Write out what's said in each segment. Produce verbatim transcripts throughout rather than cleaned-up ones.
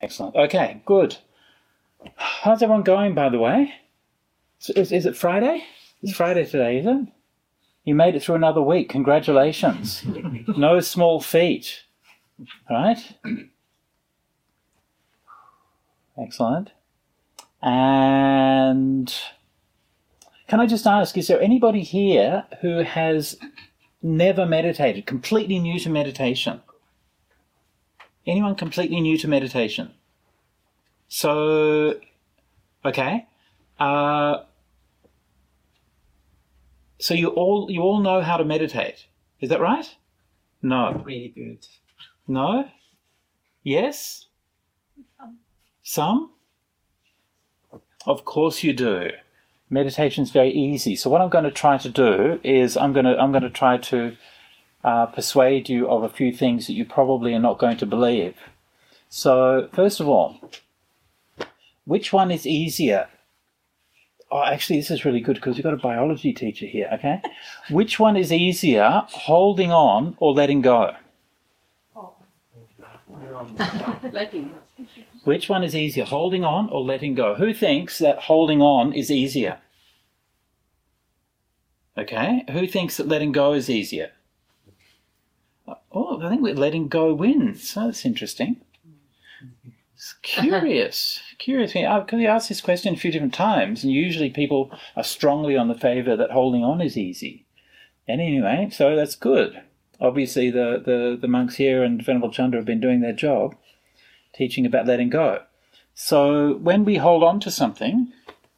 Excellent. Okay, good. How's everyone going, by the way? Is, is it Friday? It's Friday today, is it? You made it through another week. Congratulations. No small feat. Right? Excellent. And can I just ask, is there anybody here who has never meditated, completely new to meditation? Anyone completely new to meditation? So, okay. Uh, so you all you all know how to meditate. Is that right? No. Really good. No? Yes? Some? Of course you do. Meditation's very easy. So what I'm going to try to do is I'm going to I'm going to try to uh, persuade you of a few things that you probably are not going to believe. So first of all, which one is easier? Oh, actually, this is really good because we've got a biology teacher here, okay? Which one is easier, holding on or letting go? Oh. Letting go. Which one is easier, holding on or letting go? Who thinks that holding on is easier? Okay. Who thinks that letting go is easier? Oh, I think letting go wins. Oh, that's interesting. It's curious. Curious. Because we asked this question a few different times, and usually people are strongly on the favour that holding on is easy. And anyway, so that's good. Obviously, the, the, the monks here and Venerable Chandra have been doing their job, teaching about letting go. So when we hold on to something,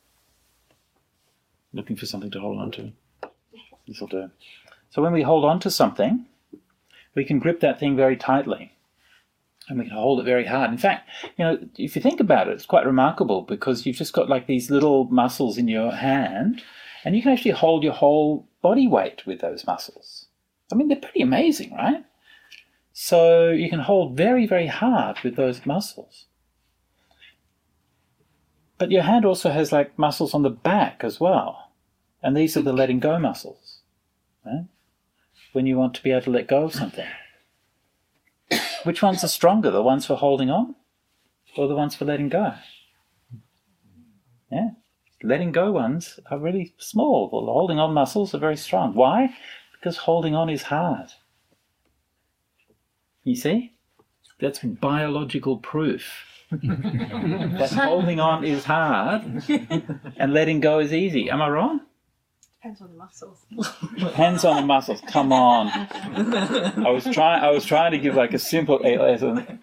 looking for something to hold on to, this will do. So when we hold on to something, we can grip that thing very tightly and we can hold it very hard. In fact, you know, if you think about it, it's quite remarkable because you've just got like these little muscles in your hand and you can actually hold your whole body weight with those muscles. I mean, they're pretty amazing, right? So you can hold very, very hard with those muscles. But your hand also has like muscles on the back as well. And these are the letting go muscles, right? When you want to be able to let go of something. Which ones are stronger, the ones for holding on or the ones for letting go? Yeah, letting go ones are really small. Well, the holding on muscles are very strong. Why? Because holding on is hard. You see? That's biological proof that holding on is hard and letting go is easy. Am I wrong? Depends on the muscles. Depends on the muscles. Come on. I was trying. I was trying to give like a simple lesson.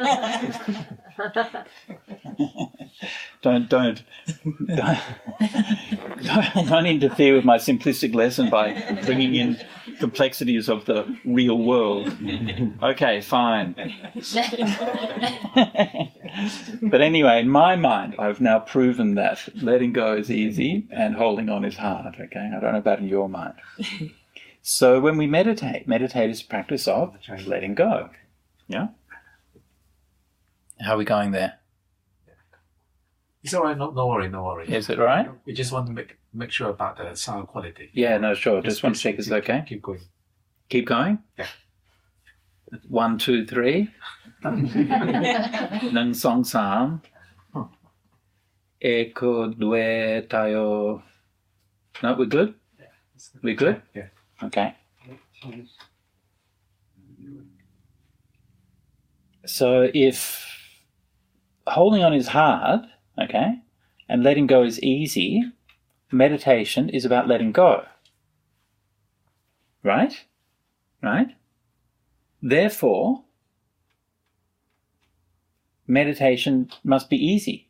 don't, don't, don't, don't, don't interfere with my simplistic lesson by bringing in complexities of the real world. Okay, fine. But anyway, in my mind, I've now proven that letting go is easy and holding on is hard. Okay, I don't know about in your mind. So when we meditate, meditate is a practice of letting go. Yeah. How are we going there? It's all right, no, no worry, no worry. Is it all right? We just want to make make sure about the sound quality. Yeah, no, sure. Just, just want to check it's okay. Keep going. Keep going? Yeah. One, two, three. Nang song sam. Eko due tayo. No, we're good? Yeah. We're good? Yeah. Okay. So if holding on is hard, okay, and letting go is easy, meditation is about letting go. Right? Right? Therefore, meditation must be easy.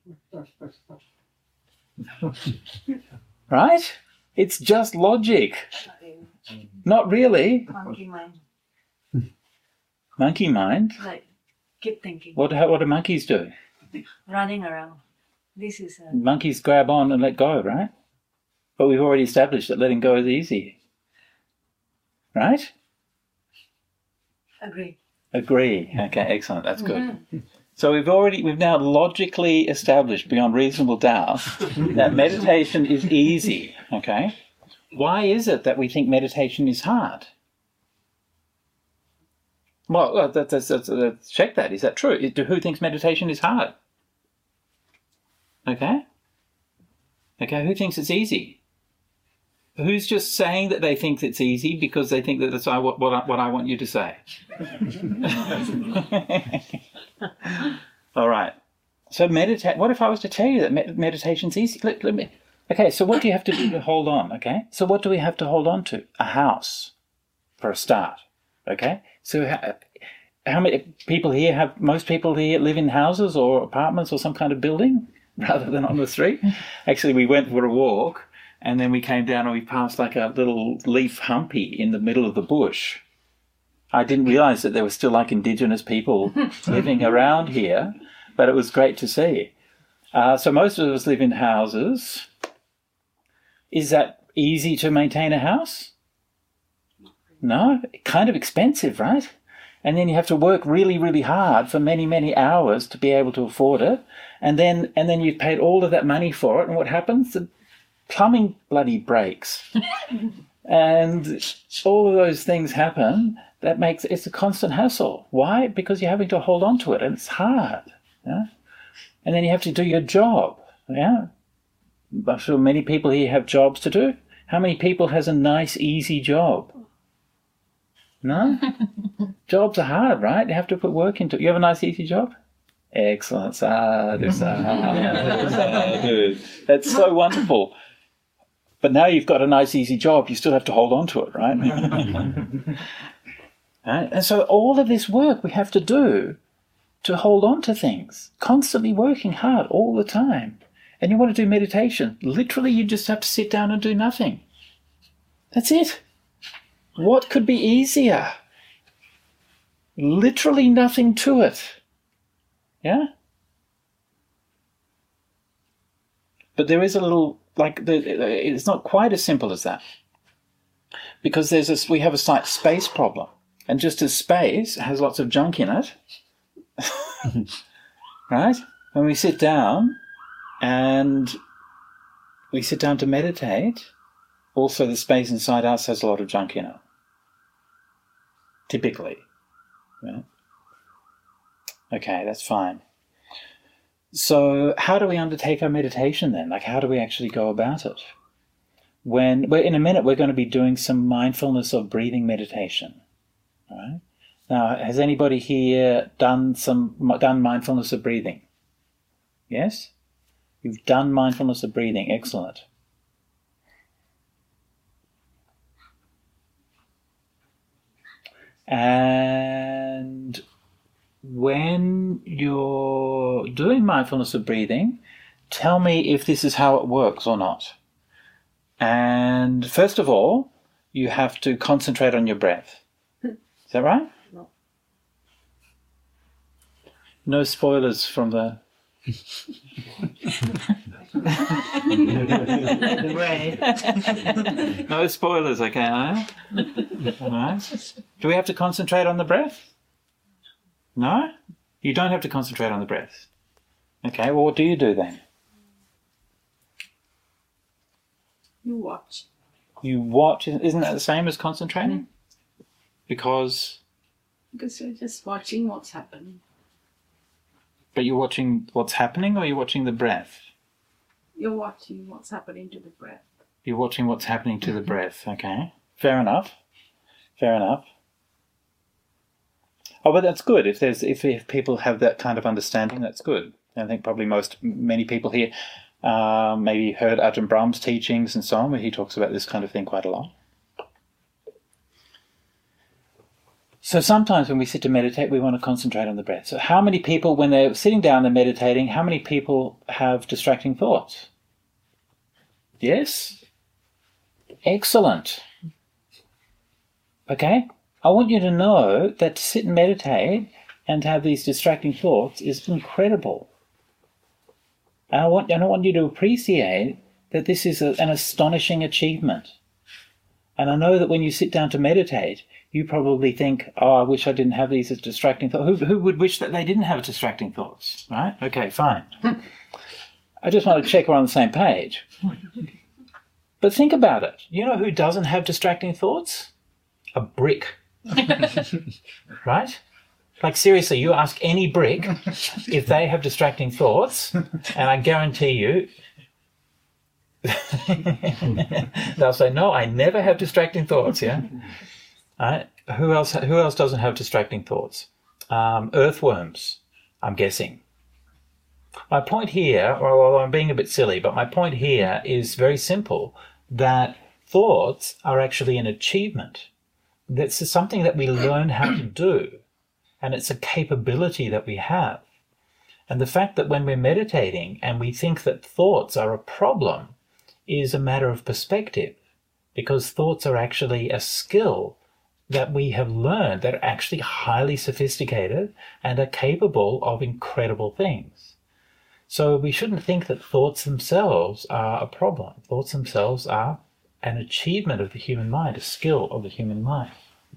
Right? It's just logic. Not really. Monkey mind. Monkey mind? Like, keep thinking. What, what do monkeys do? Running around. This is a... Monkeys grab on and let go, right? But we've already established that letting go is easy. Right? Agree. Agree. Okay, excellent. That's good. Mm-hmm. So we've already, we've now logically established beyond reasonable doubt that meditation is easy, okay? Why is it that we think meditation is hard? Well, uh, that, that's, that's, that's, check that. Is that true? Is- Who thinks meditation is hard? Okay. Okay, who thinks it's easy? Who's just saying that they think it's easy because they think that that's what, what, I, what I want you to say? All right. So meditate. What if I was to tell you that med- meditation's easy? Let, let me. Okay, so what do you have to do to hold on? Okay, so what do we have to hold on to? A house, for a start. Okay, so how, how many people here have? Most people here live in houses or apartments or some kind of building rather than on the street. Actually, we went for a walk. And then we came down and we passed like a little leaf humpy in the middle of the bush. I didn't realise that there were still like indigenous people living around here, but it was great to see. Uh, so most of us live in houses. Is that easy to maintain a house? No, kind of expensive, right? And then you have to work really, really hard for many, many hours to be able to afford it. And then, and then you've paid all of that money for it. And what happens? The plumbing bloody breaks. And all of those things happen. That makes it's a constant hassle. Why? Because you're having to hold on to it, and it's hard. Yeah? And then you have to do your job. Yeah. I'm sure many people here have jobs to do. How many people has a nice, easy job? No? Jobs are hard, right? You have to put work into it. You have a nice, easy job? Excellent. Sadhu, sadhu, sadhu. That's so wonderful. But now you've got a nice, easy job. You still have to hold on to it, right? Right? And so all of this work we have to do to hold on to things, constantly working hard all the time. And you want to do meditation. Literally, you just have to sit down and do nothing. That's it. What could be easier? Literally nothing to it. Yeah? But there is a little, like, the, it's not quite as simple as that. Because there's this, we have a slight space problem. And just as space has lots of junk in it, right? When we sit down and we sit down to meditate, also the space inside us has a lot of junk in it. Typically. Right? Okay, that's fine. So how do we undertake our meditation then? Like, how do we actually go about it? When well, in a minute we're going to be doing some mindfulness of breathing meditation. All right? Now, has anybody here done some done mindfulness of breathing? Yes? You've done mindfulness of breathing. Excellent. And when you're doing mindfulness of breathing, tell me if this is how it works or not. And first of all, you have to concentrate on your breath. Is that right? No. No spoilers from the... No spoilers, okay, no? All right. Do we have to concentrate on the breath? No? You don't have to concentrate on the breath. Okay, well, what do you do then? You watch. You watch. Isn't that the same as concentrating? Mm. Because... Because you're just watching what's happening. But you're watching what's happening, or you're watching the breath? You're watching what's happening to the breath. You're watching what's happening to the breath, okay. Fair enough. Fair enough. Oh, but that's good. If there's if, if people have that kind of understanding, that's good. I think probably most, many people here uh, maybe heard Ajahn Brahm's teachings and so on, where he talks about this kind of thing quite a lot. So sometimes when we sit to meditate, we want to concentrate on the breath. So how many people, when they're sitting down and meditating, how many people have distracting thoughts? Yes? Excellent. Okay? I want you to know that to sit and meditate and to have these distracting thoughts is incredible. And I want, and I want you to appreciate that this is a, an astonishing achievement. And I know that when you sit down to meditate, you probably think, oh, I wish I didn't have these as distracting thoughts. Who, who would wish that they didn't have distracting thoughts, right? Okay, fine. I just want to check we're on the same page. But think about it. You know who doesn't have distracting thoughts? A brick. Right? Like seriously, you ask any brick if they have distracting thoughts, and I guarantee you they'll say, no, I never have distracting thoughts, yeah? Right? Who else who else doesn't have distracting thoughts? Um, earthworms, I'm guessing. My point here, well, I'm being a bit silly, but my point here is very simple, that thoughts are actually an achievement. That's something that we learn how to do, and it's a capability that we have. And the fact that when we're meditating and we think that thoughts are a problem is a matter of perspective, because thoughts are actually a skill that we have learned that are actually highly sophisticated and are capable of incredible things. So we shouldn't think that thoughts themselves are a problem. Thoughts themselves are an achievement of the human mind, a skill of the human mind.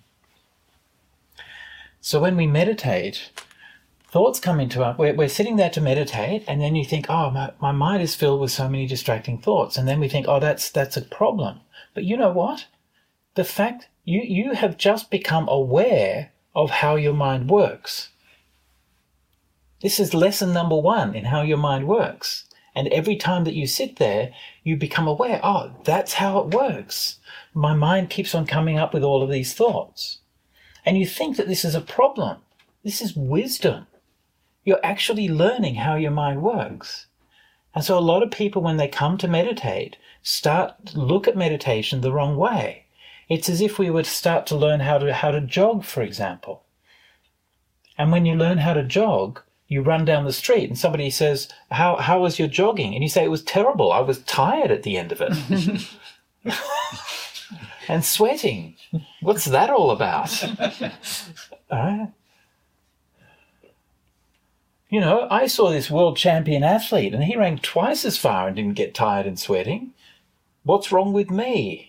So when we meditate, thoughts come into our, we're, we're sitting there to meditate, and then you think, oh, my, my mind is filled with so many distracting thoughts. And then we think, oh, that's that's a problem. But you know what? The fact, you, you have just become aware of how your mind works. This is lesson number one in how your mind works. And every time that you sit there, you become aware, oh, that's how it works. My mind keeps on coming up with all of these thoughts. And you think that this is a problem. This is wisdom. You're actually learning how your mind works. And so a lot of people, when they come to meditate, start to look at meditation the wrong way. It's as if we would start to learn how to how to jog, for example. And when you learn how to jog, you run down the street and somebody says, how how was your jogging? And you say, it was terrible. I was tired at the end of it. And sweating. What's that all about? All right. You know, I saw this world champion athlete and he ran twice as far and didn't get tired and sweating. What's wrong with me?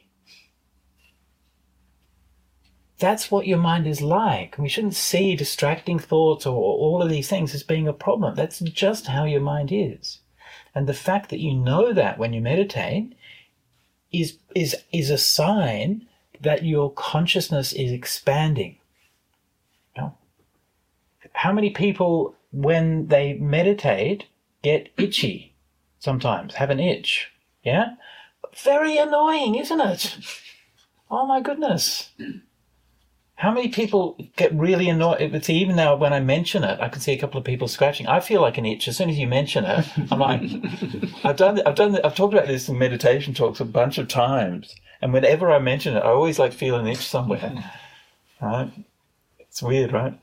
That's what your mind is like. We shouldn't see distracting thoughts or all of these things as being a problem. That's just how your mind is. And the fact that you know that when you meditate is is is a sign that your consciousness is expanding. You know? How many people, when they meditate, get itchy sometimes, have an itch? Yeah? Very annoying, isn't it? Oh my goodness. How many people get really annoyed? See, even now when I mention it, I can see a couple of people scratching. I feel like an itch as soon as you mention it. I'm like, I've done, I've done, I've talked about this in meditation talks a bunch of times, and whenever I mention it, I always like feel an itch somewhere. Right? It's weird, right?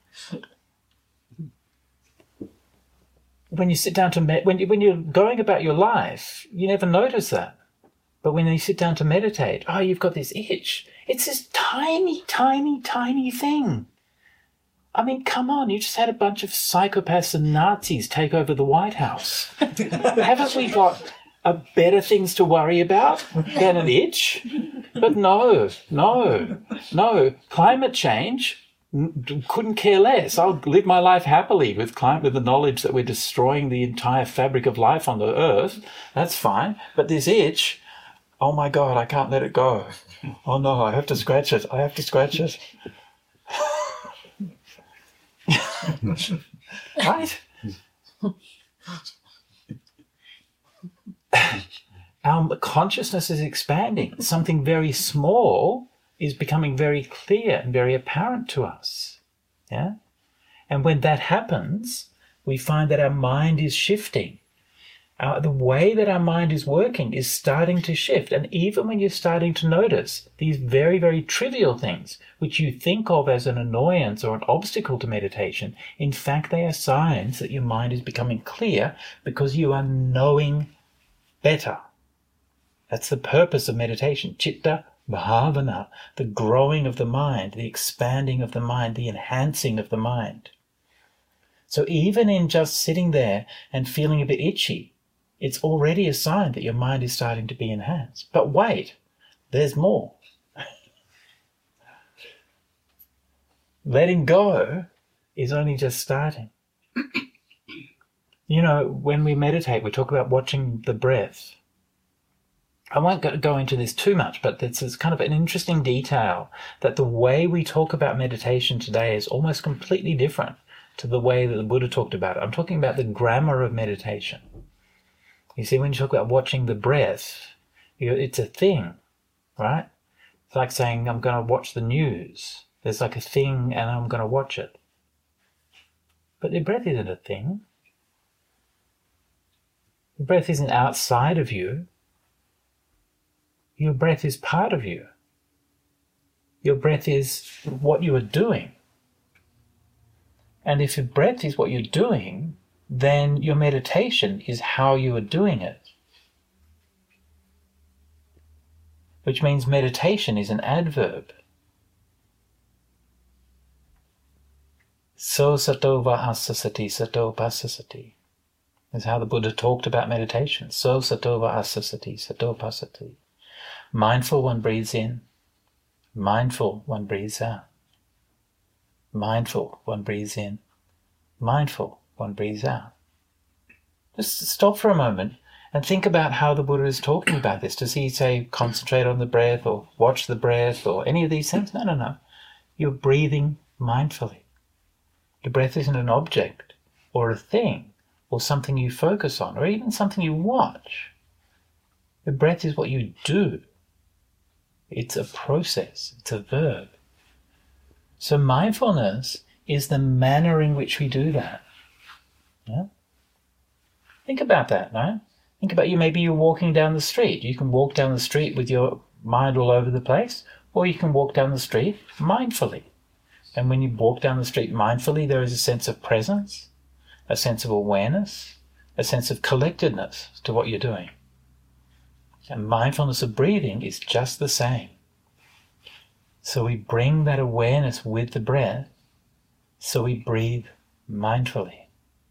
When you sit down to med- when you, when you're going about your life, you never notice that. But when you sit down to meditate, oh, you've got this itch. It's this tiny, tiny, tiny thing. I mean, come on, you just had a bunch of psychopaths and Nazis take over the White House. Haven't we got a better things to worry about than an itch? But no, no, no. Climate change, couldn't care less. I'll live my life happily with climate, with the knowledge that we're destroying the entire fabric of life on the earth. That's fine. But this itch, oh my God, I can't let it go. Oh no, I have to scratch it. I have to scratch it. Right? Our consciousness is expanding. Something very small is becoming very clear and very apparent to us. Yeah? And when that happens, we find that our mind is shifting. Uh, the way that our mind is working is starting to shift. And even when you're starting to notice these very, very trivial things, which you think of as an annoyance or an obstacle to meditation, in fact, they are signs that your mind is becoming clear because you are knowing better. That's the purpose of meditation. Chitta bhavana, the growing of the mind, the expanding of the mind, the enhancing of the mind. So even in just sitting there and feeling a bit itchy, it's already a sign that your mind is starting to be enhanced. But wait, there's more. Letting go is only just starting. You know, when we meditate, we talk about watching the breath. I won't go- go into this too much, but this is kind of an interesting detail that the way we talk about meditation today is almost completely different to the way that the Buddha talked about it. I'm talking about the grammar of meditation. You see, when you talk about watching the breath, you know, it's a thing, right? It's like saying, I'm going to watch the news. There's like a thing and I'm going to watch it. But the breath isn't a thing. The breath isn't outside of you. Your breath is part of you. Your breath is what you are doing. And if your breath is what you're doing, then your meditation is how you are doing it. Which means meditation is an adverb. So sato vahasasati, sato pasasati. Is how the Buddha talked about meditation. So sato vahasasati, sato pasasati. Mindful, one breathes in. Mindful, one breathes out. Mindful, one breathes in. Mindful, one breathes out. Just stop for a moment and think about how the Buddha is talking about this. Does he say concentrate on the breath or watch the breath or any of these things? No, no, no. You're breathing mindfully. The breath isn't an object or a thing or something you focus on or even something you watch. The breath is what you do. It's a process. It's a verb. So mindfulness is the manner in which we do that. Yeah? Think about that, no? Think about you, maybe you're walking down the street. You can walk down the street with your mind all over the place, or you can walk down the street mindfully. And when you walk down the street mindfully, there is a sense of presence, a sense of awareness, a sense of collectedness to what you're doing. And mindfulness of breathing is just the same. So we bring that awareness with the breath, so we breathe mindfully.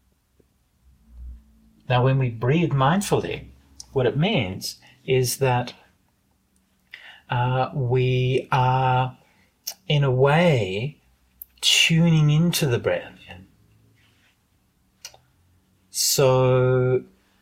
Now, when we breathe mindfully, what it means is that uh, we are, in a way, tuning into the breath. So,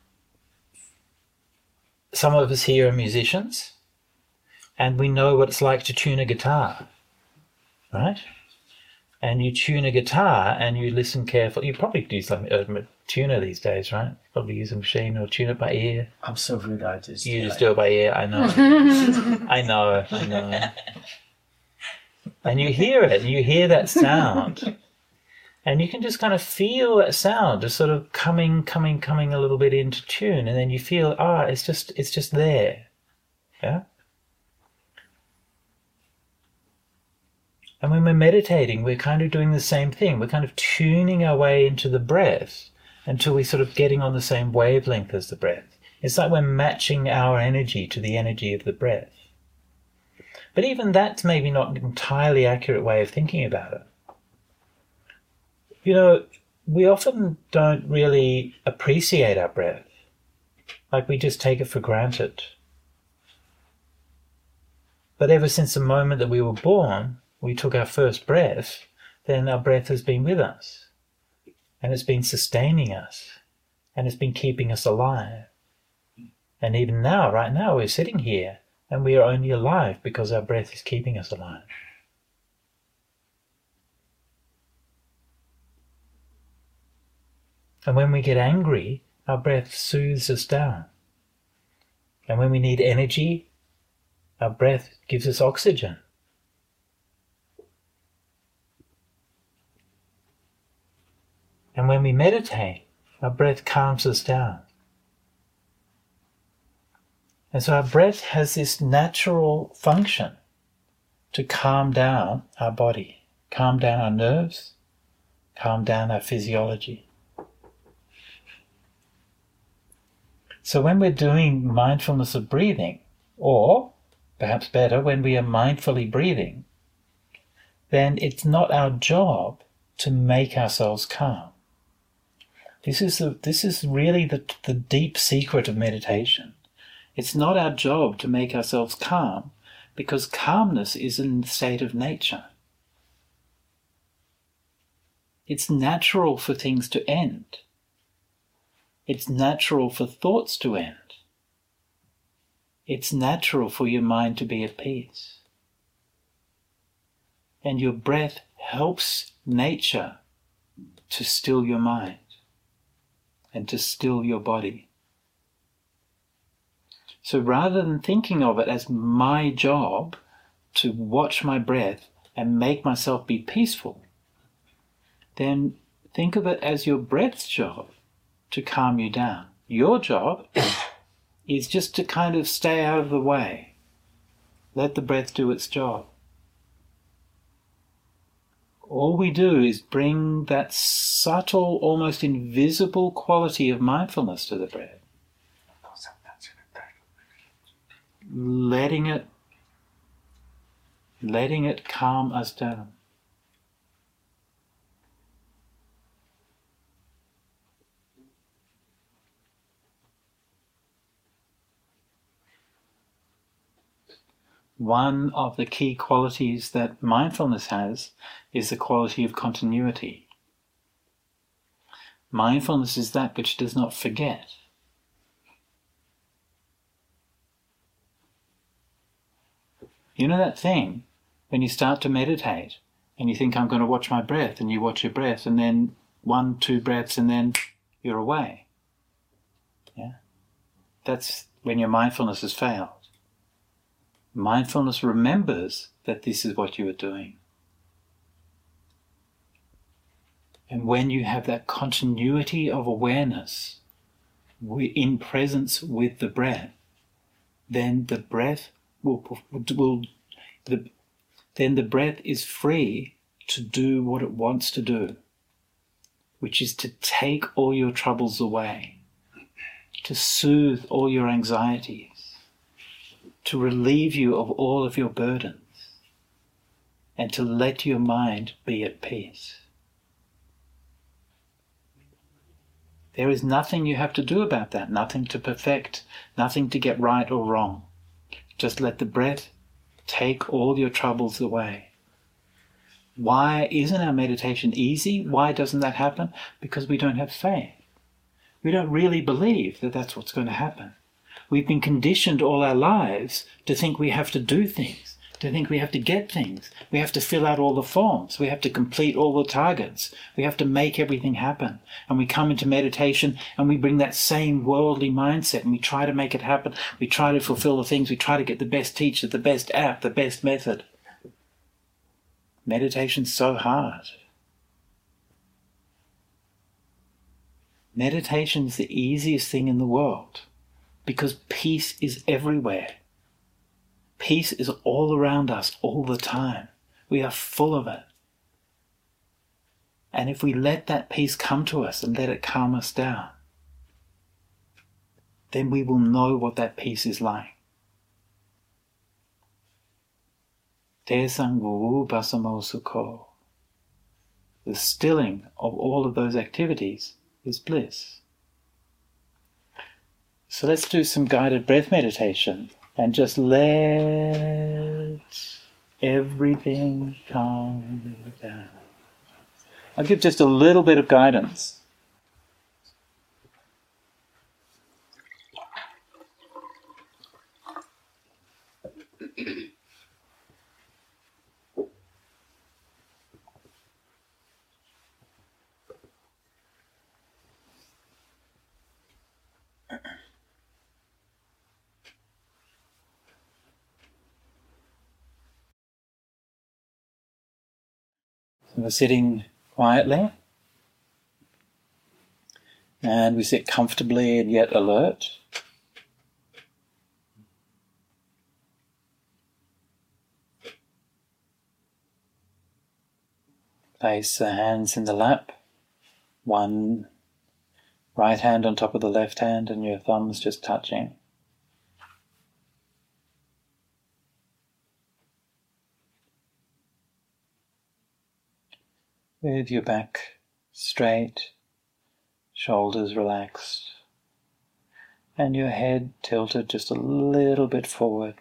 some of us here are musicians, and we know what it's like to tune a guitar, right? And you tune a guitar and you listen carefully. You probably do some a tuner these days, right? Probably use a machine or tune it by ear. I'm so good at this. You just do it by ear, I know. I know, I know. And you hear it, and you hear that sound. And you can just kind of feel that sound just sort of coming, coming, coming a little bit into tune. And then you feel, ah, oh, it's just, it's just there. Yeah? And when we're meditating, we're kind of doing the same thing. We're kind of tuning our way into the breath until we're sort of getting on the same wavelength as the breath. It's like we're matching our energy to the energy of the breath. But even that's maybe not an entirely accurate way of thinking about it. You know, we often don't really appreciate our breath. Like we just take it for granted. But ever since the moment that we were born, we took our first breath, then our breath has been with us. And it's been sustaining us. And it's been keeping us alive. And even now, right now, we're sitting here and we are only alive because our breath is keeping us alive. And when we get angry, our breath soothes us down. And when we need energy, our breath gives us oxygen. And when we meditate, our breath calms us down. And so our breath has this natural function to calm down our body, calm down our nerves, calm down our physiology. So when we're doing mindfulness of breathing, or perhaps better, when we are mindfully breathing, then it's not our job to make ourselves calm. This is the, this is really the, the deep secret of meditation. It's not our job to make ourselves calm, because calmness is in the state of nature. It's natural for things to end. It's natural for thoughts to end. it's natural for your mind to be at peace. And your breath helps nature to still your mind and to still your body. So rather than thinking of it as my job to watch my breath and make myself be peaceful, then think of it as your breath's job to calm you down. Your job is just to kind of stay out of the way. Let the breath do its job. All we do is bring that subtle, almost invisible quality of mindfulness to the breath. Letting it, letting it calm us down. One of the key qualities that mindfulness has is the quality of continuity. Mindfulness is that which does not forget. You know that thing when you start to meditate and you think, I'm going to watch my breath, and you watch your breath, and then one, two breaths, and then you're away. Yeah? That's when your mindfulness has failed. Mindfulness remembers that this is what you are doing. And when you have that continuity of awareness in presence with the breath, then the breath will, will the, then the breath is free to do what it wants to do, which is to take all your troubles away, to soothe all your anxieties, to relieve you of all of your burdens, and to let your mind be at peace. There is nothing you have to do about that, nothing to perfect, nothing to get right or wrong. Just let the breath take all your troubles away. Why isn't our meditation easy? Why doesn't that happen? Because we don't have faith. We don't really believe that that's what's going to happen. We've been conditioned all our lives to think we have to do things, to think we have to get things. We have to fill out all the forms. We have to complete all the targets. We have to make everything happen. And we come into meditation and we bring that same worldly mindset and we try to make it happen. We try to fulfill the things. We try to get the best teacher, the best app, the best method. Meditation's so hard. Meditation is the easiest thing in the world because peace is everywhere. Peace is all around us all the time. We are full of it. And if we let that peace come to us and let it calm us down, then we will know what that peace is like. Te Sangvu Basamo Sukho. The stilling of all of those activities is bliss. So let's do some guided breath meditation and just let everything calm down. I'll give just a little bit of guidance. So we're sitting quietly, and we sit comfortably and yet alert. Place the hands in the lap, one right hand on top of the left hand and your thumbs just touching. With your back straight, shoulders relaxed, and your head tilted just a little bit forward.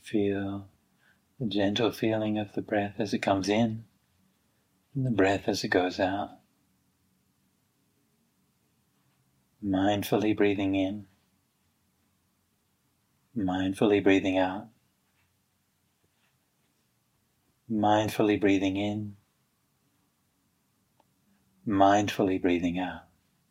feel the gentle feeling of the breath as it comes in and the breath as it goes out. Mindfully breathing in, mindfully breathing out, mindfully breathing in, mindfully breathing out.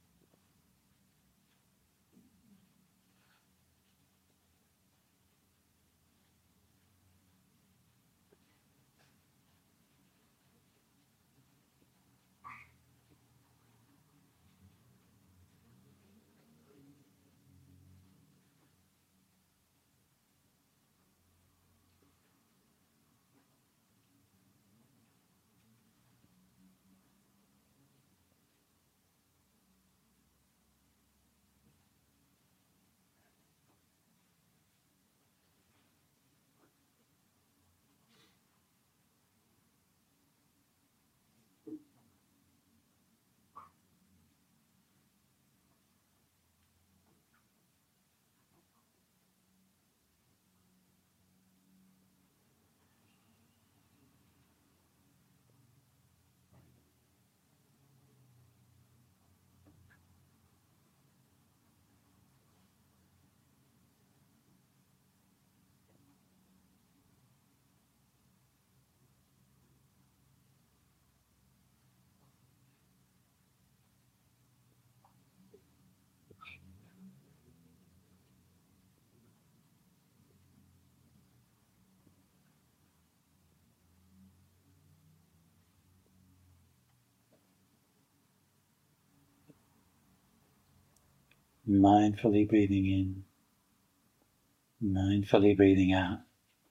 Mindfully breathing in, mindfully breathing out,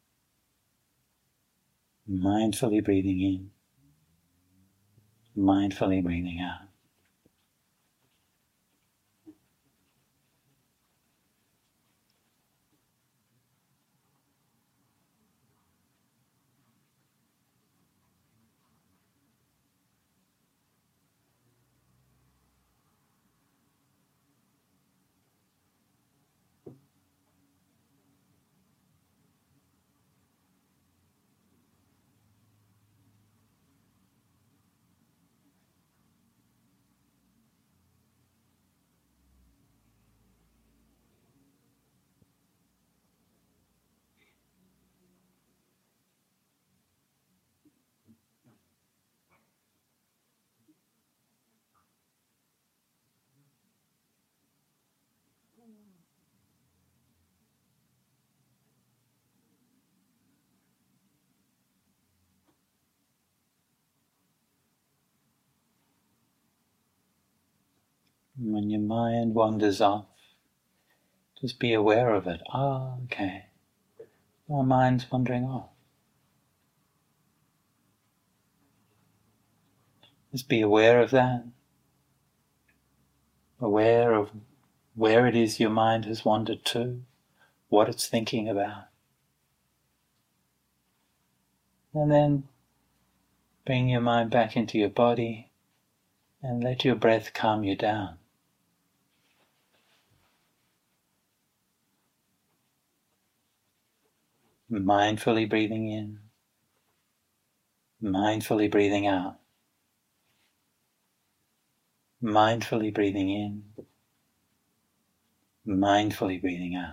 mindfully breathing in, mindfully breathing out. When your mind wanders off, just be aware of it. Ah, okay. My mind's wandering off. Just be aware of that. Aware of where it is your mind has wandered to, what it's thinking about. And then bring your mind back into your body and let your breath calm you down. Mindfully breathing in, mindfully breathing out, mindfully breathing in, mindfully breathing out.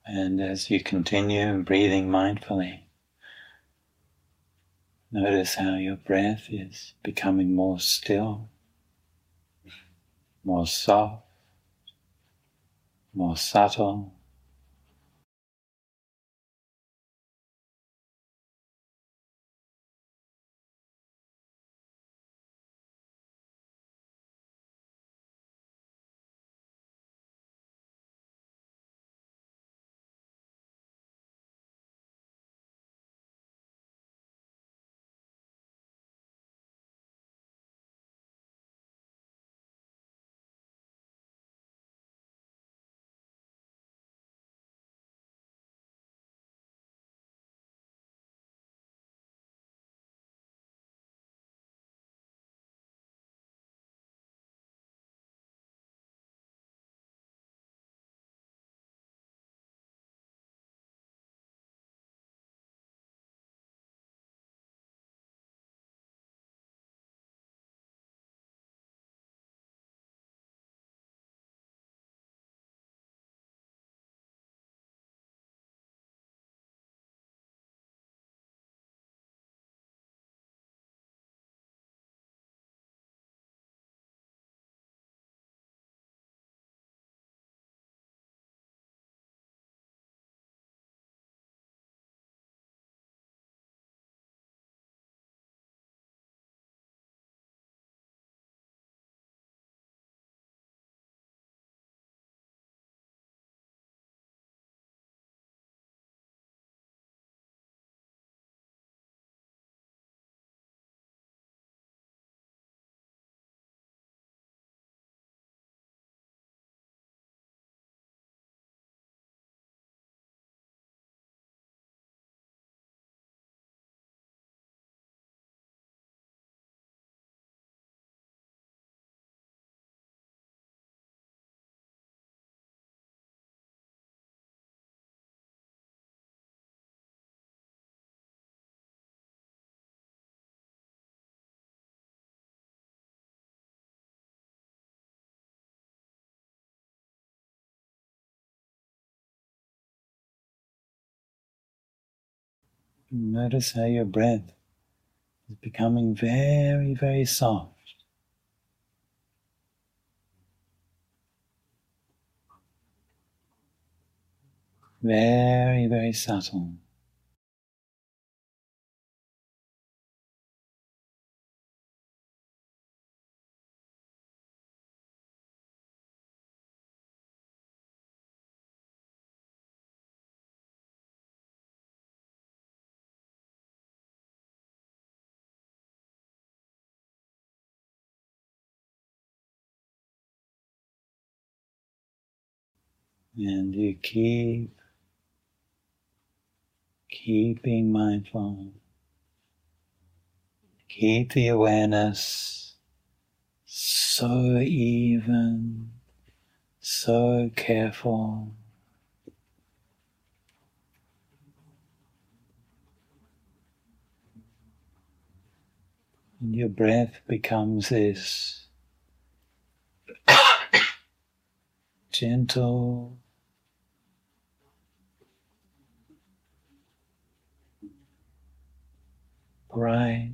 And as you continue breathing mindfully, notice how your breath is becoming more still, more soft, more subtle. Notice how your breath is becoming very, very soft. Very, very subtle. And you keep, keep being mindful. Keep the awareness so even, so careful. And your breath becomes this gentle, bright,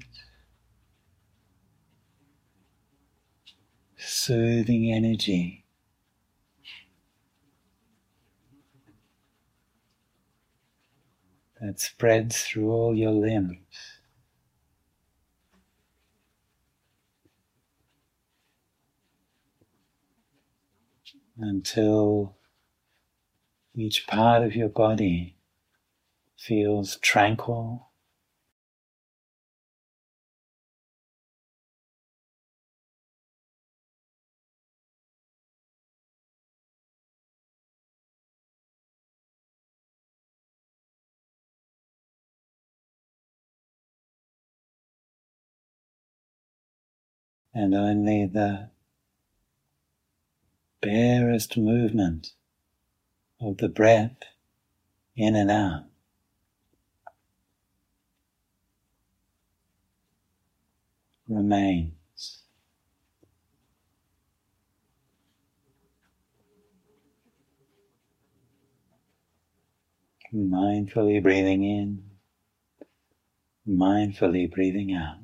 soothing energy. That spreads through all your limbs. Until each part of your body feels tranquil, and only the barest movement of the breath in and out remains. Mindfully breathing in, mindfully breathing out.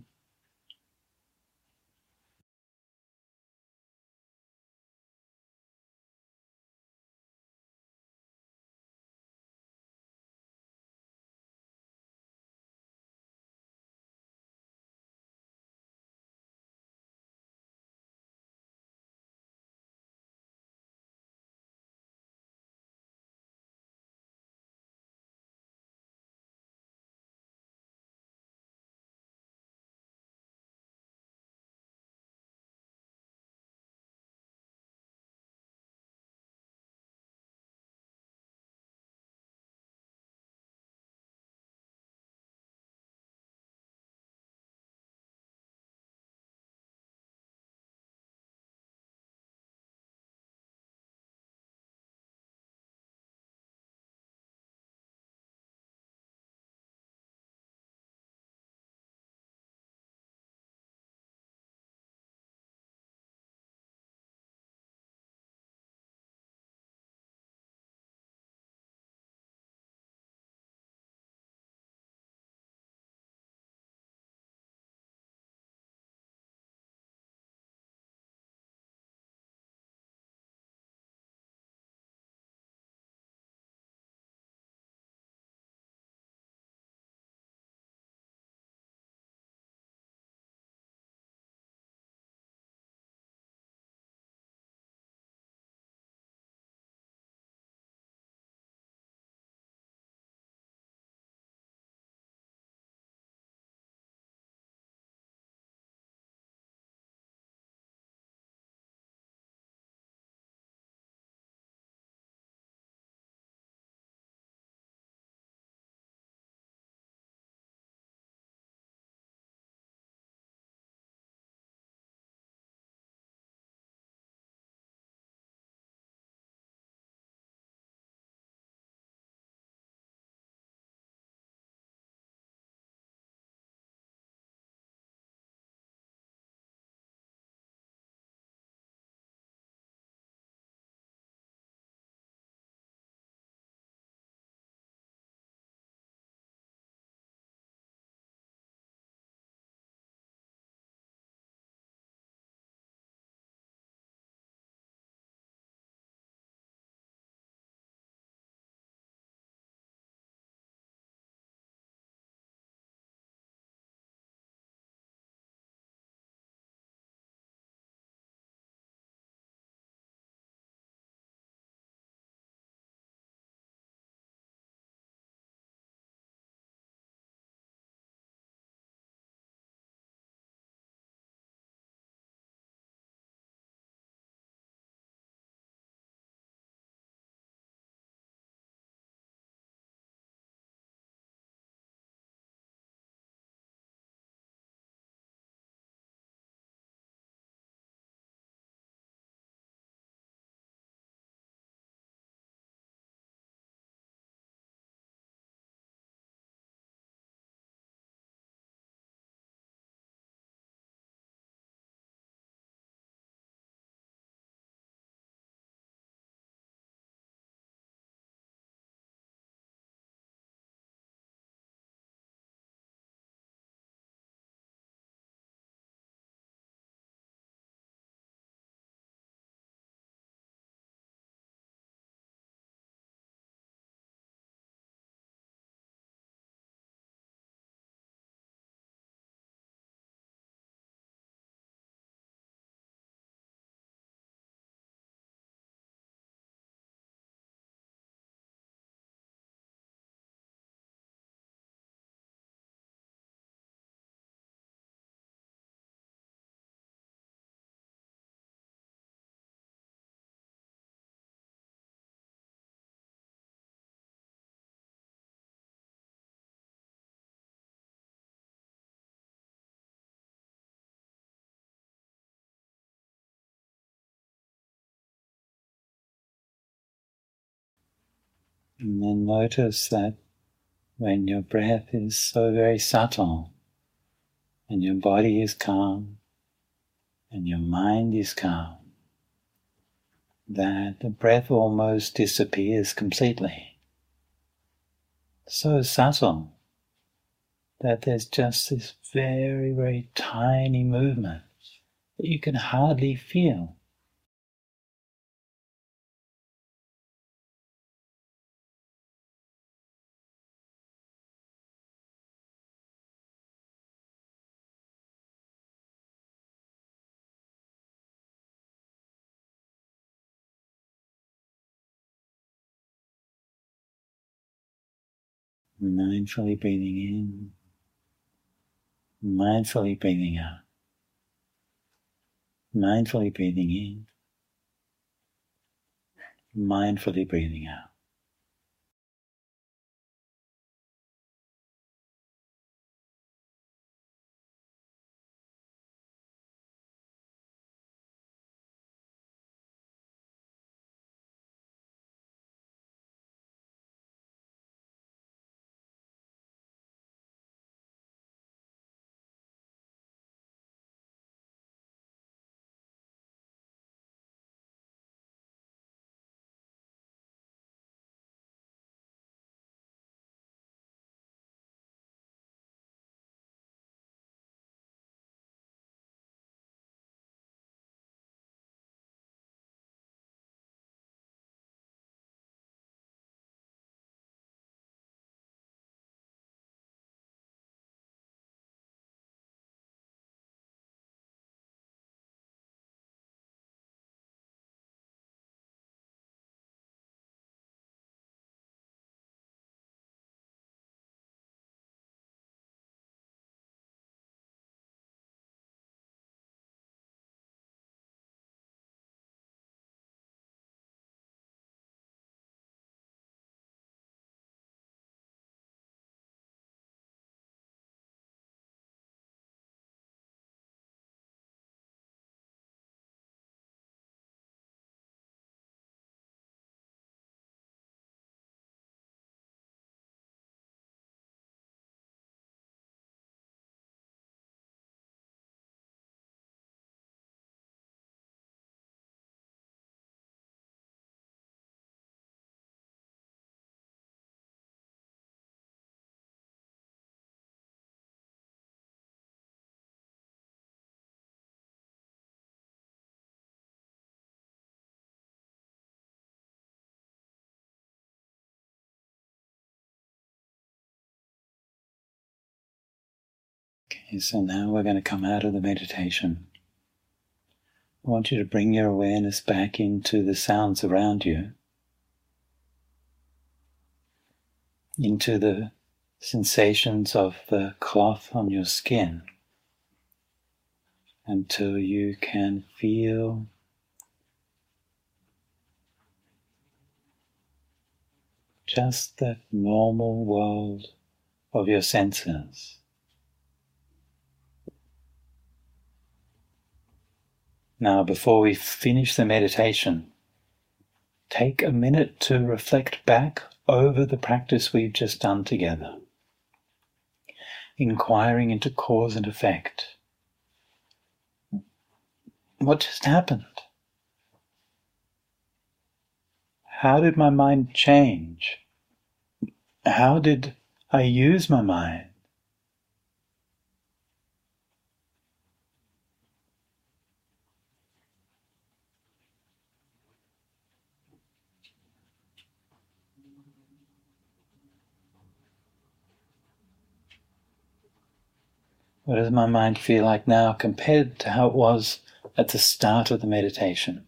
And then notice that when your breath is so very subtle and your body is calm and your mind is calm, that the breath almost disappears completely. so subtle that there's just this very, very tiny movement that you can hardly feel. Mindfully breathing in, mindfully breathing out, mindfully breathing in, mindfully breathing out. Okay, so now we're going to come out of the meditation. I want you to bring your awareness back into the sounds around you, into the sensations of the cloth on your skin, until you can feel just the normal world of your senses. Now, before we finish the meditation, take a minute to reflect back over the practice we've just done together, inquiring into cause and effect. What just happened? How did my mind change? How did I use my mind? What does my mind feel like now compared to how it was at the start of the meditation?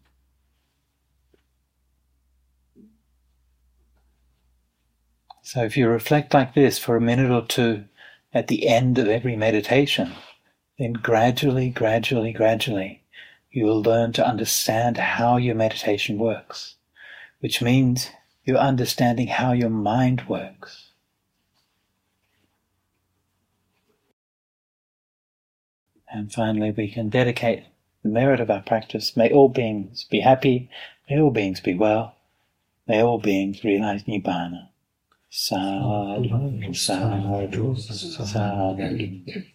So if you reflect like this for a minute or two at the end of every meditation, then gradually, gradually, gradually, you will learn to understand how your meditation works, which means you're understanding how your mind works. And finally, we can dedicate the merit of our practice. May all beings be happy. May all beings be well. May all beings realize Nibbana. Sadhu, sadhu, sadhu.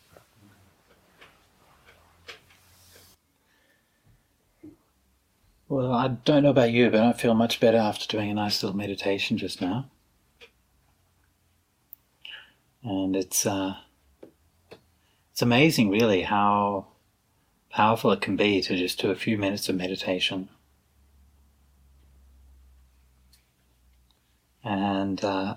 Well, Well, I don't know about you, but I feel much better after doing a nice little meditation just now. And it's uh, it's amazing, really, how powerful it can be to just do a few minutes of meditation. And uh,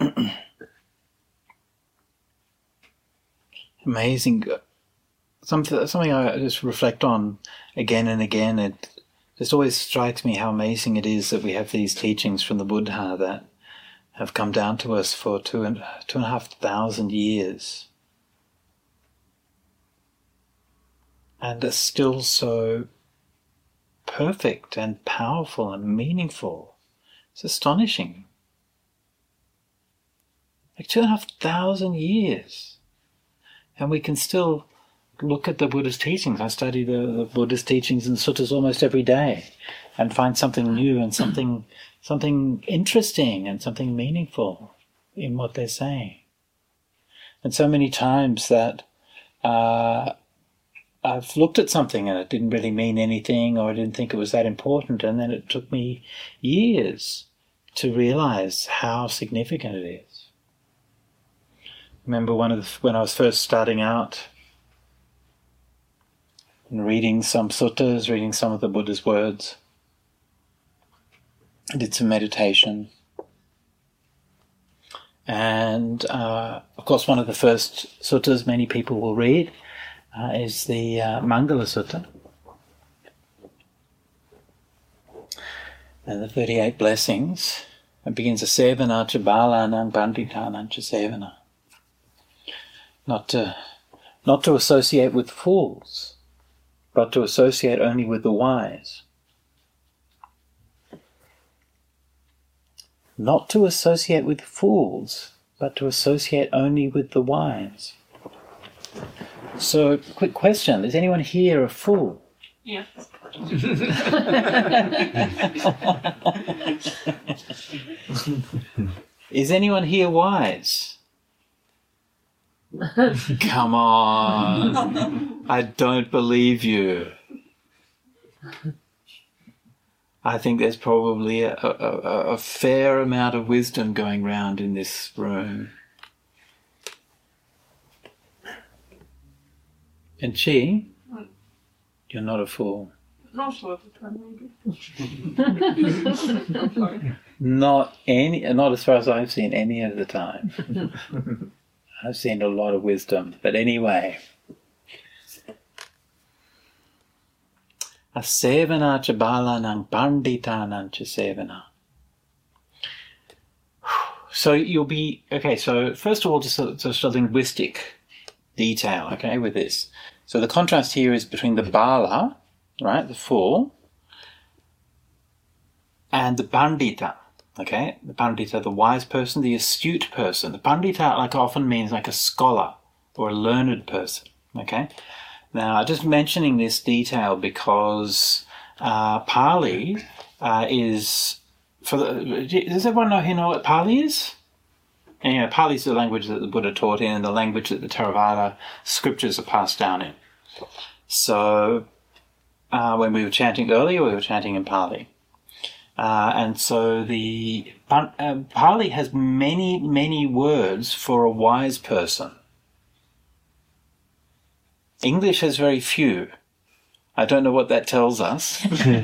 amazing, something, something I just reflect on again and again. It just always strikes me how amazing it is that we have these teachings from the Buddha that have come down to us for two and two and a half thousand years, and are still so perfect and powerful and meaningful. It's astonishing. Like two and a half thousand years, and we can still look at the Buddha's teachings. I study the, the Buddha's teachings and suttas almost every day, and find something new and something something interesting and something meaningful in what they're saying. And so many times that uh, I've looked at something and it didn't really mean anything, or I didn't think it was that important, and then it took me years to realize how significant it is. Remember one of the, when I was first starting out and reading some suttas, reading some of the Buddha's words, I did some meditation. And uh, of course one of the first suttas many people will read uh, is the uh, Mangala Sutta. And the thirty-eight blessings. It begins a sevana cha balanang panditanang cha sevana. Not to, not to associate with fools, but to associate only with the wise. Not to associate with fools, but to associate only with the wise. So, quick question, is anyone here a fool? Yes. Is anyone here wise? Come on, I don't believe you. I think there's probably a, a, a fair amount of wisdom going round in this room. And Chi, you're not a fool. Not all the time, maybe. Not any, not as far as I've seen any of the time. I've seen a lot of wisdom, but anyway. A sevana cha balanang panditanang cha sevana. So you'll be, okay, so first of all, just a, just a linguistic detail, okay, with this. So the contrast here is between the bala, right, the fool, and the pandita, okay? The pandita, the wise person, the astute person. The pandita like often means like a scholar or a learned person, okay? Now, I'm just mentioning this detail because uh, Pali uh, is, for the, does everyone know, who know what Pali is? And, you know, Pali is the language that the Buddha taught in and the language that the Theravada scriptures are passed down in. So, uh, when we were chanting earlier, we were chanting in Pali. Uh, and so the uh, Pali has many, many words for a wise person. English has very few. I don't know what that tells us.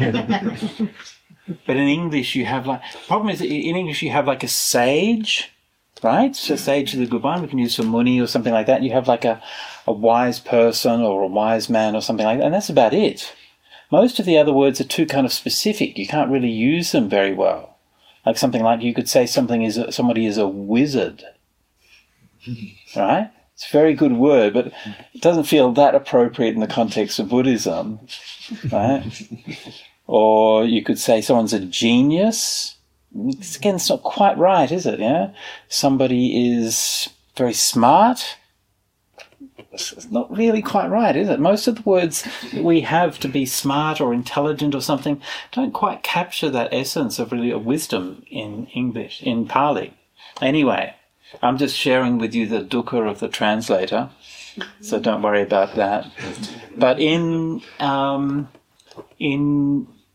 But in English you have like, problem is that in English you have like a sage, right? So sage is a good one. We can use for muni or something like that. You have like a, a wise person or a wise man or something like that. And that's about it. Most of the other words are too kind of specific. You can't really use them very well. Like something like you could say something is a, somebody is a wizard, right? It's a very good word, but it doesn't feel that appropriate in the context of Buddhism, right? Or you could say someone's a genius. Again, it's not quite right, is it? Yeah, somebody is very smart. It's not really quite right, is it? Most of the words that we have to be smart or intelligent or something don't quite capture that essence of really of wisdom in English, in Pali. Anyway, I'm just sharing with you the dukkha of the translator, so don't worry about that. But in um, in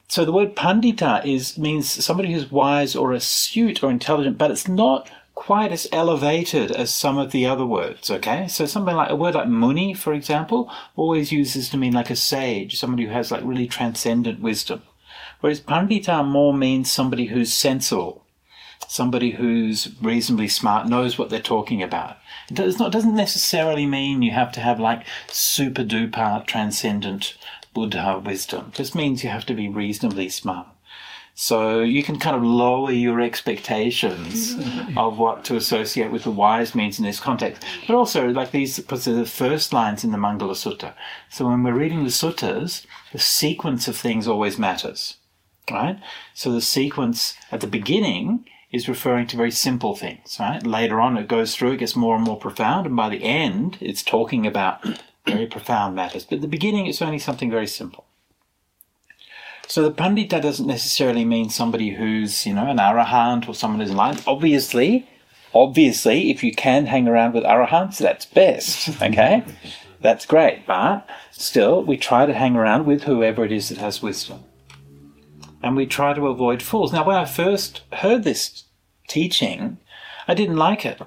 So the word pandita is means somebody who's wise or astute or intelligent, but it's not quite as elevated as some of the other words, okay? So something like a word like muni, for example, always uses to mean like a sage, somebody who has like really transcendent wisdom. Whereas pandita more means somebody who's sensible, somebody who's reasonably smart, knows what they're talking about. It does not, doesn't necessarily mean you have to have like super duper transcendent Buddha wisdom. It just means you have to be reasonably smart. So you can kind of lower your expectations of what to associate with the wise means in this context. But also, like these, because they're the first lines in the Mangala Sutta. So when we're reading the suttas, the sequence of things always matters, right? So the sequence at the beginning is referring to very simple things, right? Later on, it goes through, it gets more and more profound, and by the end, it's talking about very profound matters. But at the beginning, it's only something very simple. So the pandita doesn't necessarily mean somebody who's, you know, an arahant or someone who's enlightened. Obviously, obviously, if you can hang around with arahants, that's best, okay? That's great. But still, we try to hang around with whoever it is that has wisdom. And we try to avoid fools. Now, when I first heard this teaching, I didn't like it.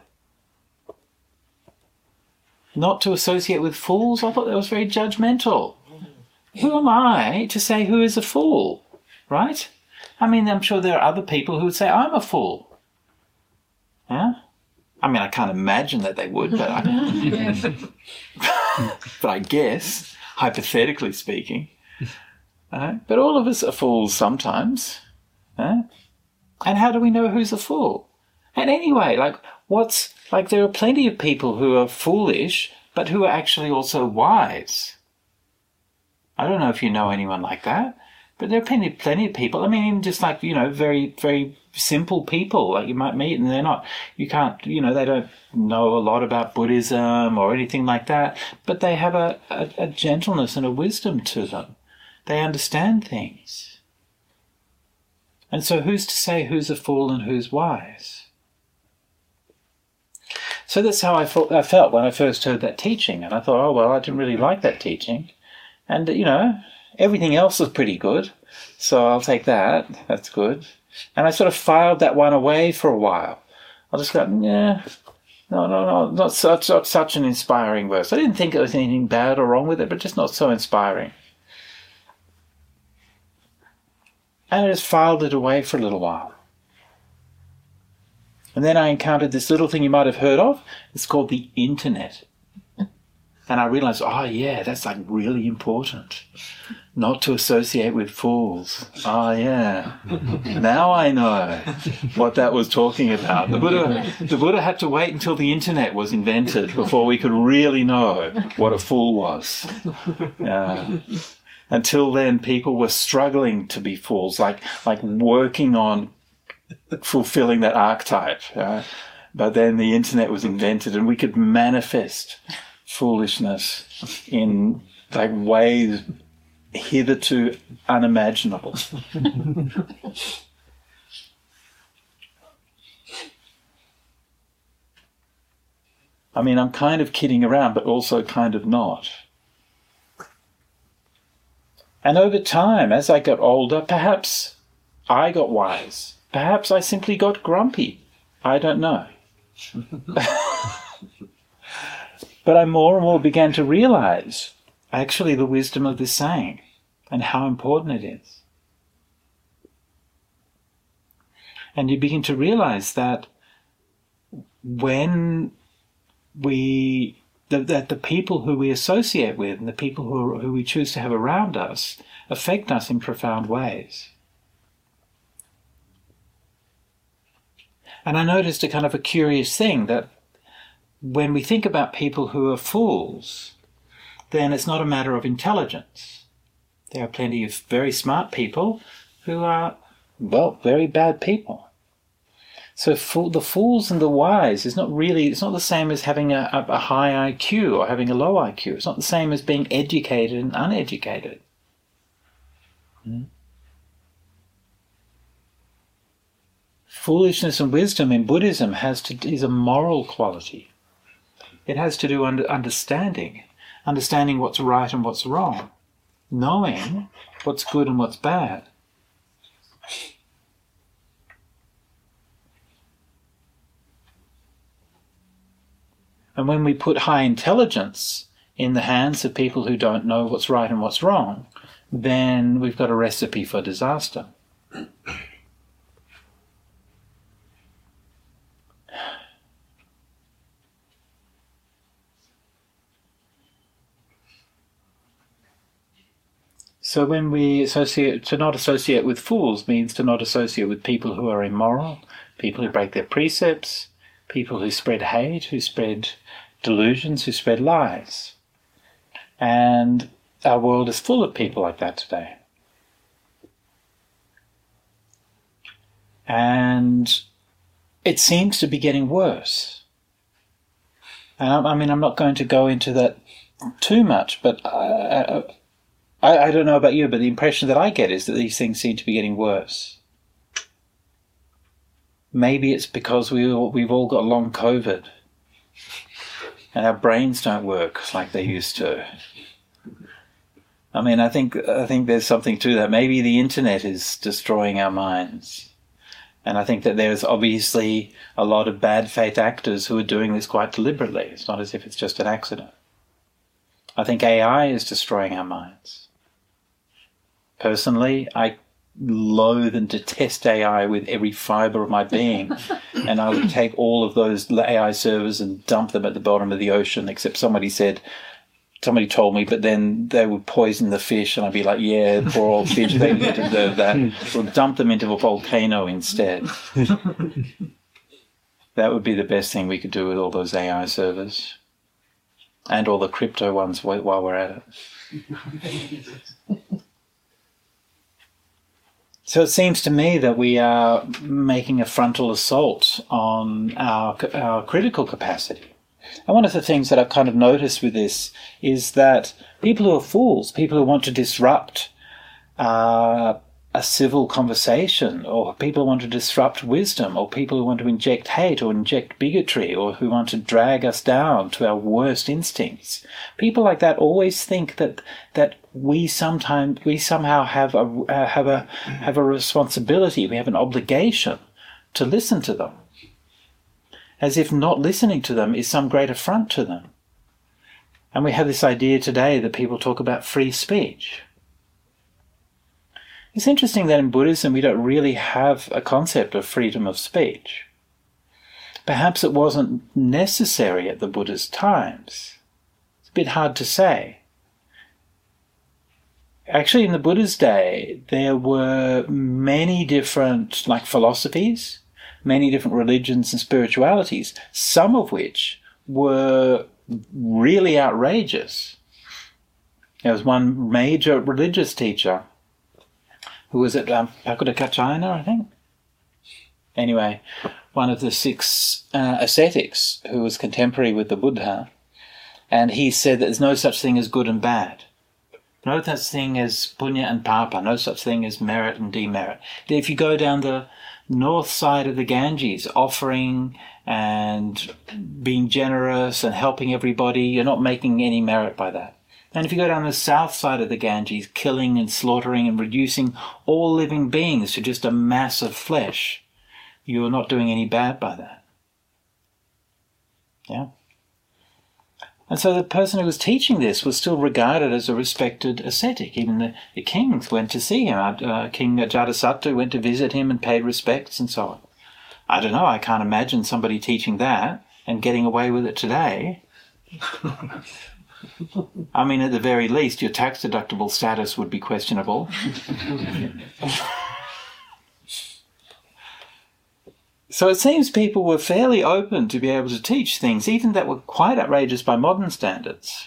Not to associate with fools, I thought that was very judgmental. Who am I to say who is a fool, right? I mean, I'm sure there are other people who would say I'm a fool. Yeah? I mean, I can't imagine that they would, but I, but I guess, hypothetically speaking. Uh, but all of us are fools sometimes. Uh? And how do we know who's a fool? And anyway, like, what's, like, there are plenty of people who are foolish, but who are actually also wise. I don't know if you know anyone like that, but there are plenty, plenty of people. I mean, even just like, you know, very, very simple people like you might meet, and they're not, you can't, you know, they don't know a lot about Buddhism or anything like that, but they have a, a, a gentleness and a wisdom to them. They understand things. And so who's to say who's a fool and who's wise? So that's how I, thought, I felt when I first heard that teaching. And I thought, oh, well, I didn't really like that teaching. And, you know, everything else was pretty good. So I'll take that. That's good. And I sort of filed that one away for a while. I just go, yeah, no, no, no, not such, not such an inspiring verse. I didn't think there was anything bad or wrong with it, but just not so inspiring. And I just filed it away for a little while. And then I encountered this little thing you might have heard of. It's called the internet. And I realized, oh yeah, that's like really important. Not to associate with fools. Oh yeah. Now I know what that was talking about. The Buddha, the Buddha had to wait until the internet was invented before we could really know what a fool was. Uh, until then, people were struggling to be fools, like like working on fulfilling that archetype. Uh, but then the internet was invented, and we could manifest foolishness in like ways hitherto unimaginable. I mean, I'm kind of kidding around, but also kind of not. And over time, as I got older, perhaps I got wise. Perhaps I simply got grumpy. I don't know. But I more and more began to realize actually the wisdom of this saying and how important it is. And you begin to realize that when we, that, that the people who we associate with and the people who, who we choose to have around us affect us in profound ways. And I noticed a kind of a curious thing, that when we think about people who are fools, then it's not a matter of intelligence. There are plenty of very smart people who are, well, very bad people. So fool, the fools and the wise is not really, it's not the same as having a, a high I Q or having a low I Q. It's not the same as being educated and uneducated. Hmm? Foolishness and wisdom in Buddhism has to, is a moral quality. It has to do with understanding, understanding what's right and what's wrong, knowing what's good and what's bad. And when we put high intelligence in the hands of people who don't know what's right and what's wrong, then we've got a recipe for disaster. So when we associate, to not associate with fools means to not associate with people who are immoral, people who break their precepts, people who spread hate, who spread delusions, who spread lies. And our world is full of people like that today. And it seems to be getting worse. And I, I mean, I'm not going to go into that too much, but I, I, I don't know about you, but the impression that I get is that these things seem to be getting worse. Maybe it's because we all, we've all got long COVID and our brains don't work like they used to. I mean, I think I think there's something to that. Maybe the internet is destroying our minds. And I think that there's obviously a lot of bad faith actors who are doing this quite deliberately. It's not as if it's just an accident. I think A I is destroying our minds. Personally, I loathe and detest A I with every fibre of my being. And I would take all of those A I servers and dump them at the bottom of the ocean, except somebody said, somebody told me, but then they would poison the fish, and I'd be like, yeah, poor old fish, they deserve that. We'll dump them into a volcano instead. That would be the best thing we could do with all those A I servers. And all the crypto ones while we're at it. So it seems to me that we are making a frontal assault on our, our critical capacity. And one of the things that I've kind of noticed with this is that people who are fools, people who want to disrupt uh, a civil conversation, or people who want to disrupt wisdom, or people who want to inject hate or inject bigotry, or who want to drag us down to our worst instincts, people like that always think that that we sometimes we somehow have a uh, have a have a responsibility, we have an obligation to listen to them, as if not listening to them is some great affront to them. And we have this idea today that people talk about free speech. It's interesting that in Buddhism we don't really have a concept of freedom of speech. Perhaps it wasn't necessary at the Buddha's times. It's a bit hard to say. Actually, in the Buddha's day, there were many different, like, philosophies, many different religions and spiritualities, some of which were really outrageous. There was one major religious teacher who was at um, Pakudakachayana, I think. Anyway, one of the six uh, ascetics who was contemporary with the Buddha, and he said that there's no such thing as good and bad. No such thing as punya and papa, no such thing as merit and demerit. If you go down the north side of the Ganges, offering and being generous and helping everybody, you're not making any merit by that. And if you go down the south side of the Ganges, killing and slaughtering and reducing all living beings to just a mass of flesh, you're not doing any bad by that. Yeah? And so the person who was teaching this was still regarded as a respected ascetic. Even the, the kings went to see him. Uh, King Jatasattu went to visit him and paid respects and so on. I don't know, I can't imagine somebody teaching that and getting away with it today. I mean, at the very least, your tax-deductible status would be questionable. So it seems people were fairly open to be able to teach things, even that were quite outrageous by modern standards.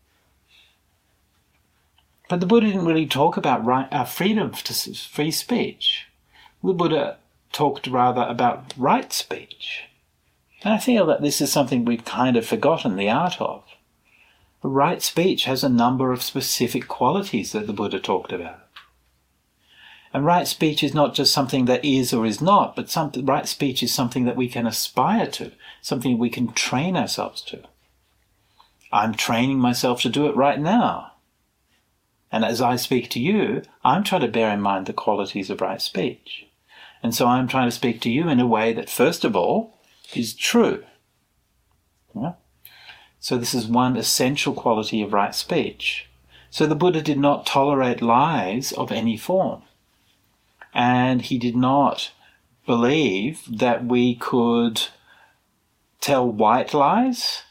But the Buddha didn't really talk about right, uh, freedom to free speech. The Buddha talked rather about right speech. And I feel that this is something we've kind of forgotten the art of. Right speech has a number of specific qualities that the Buddha talked about. And right speech is not just something that is or is not, but something, right speech is something that we can aspire to, something we can train ourselves to. I'm training myself to do it right now. And as I speak to you, I'm trying to bear in mind the qualities of right speech. And so I'm trying to speak to you in a way that, first of all, is true. Yeah? So this is one essential quality of right speech. So the Buddha did not tolerate lies of any form. And he did not believe that we could tell white lies.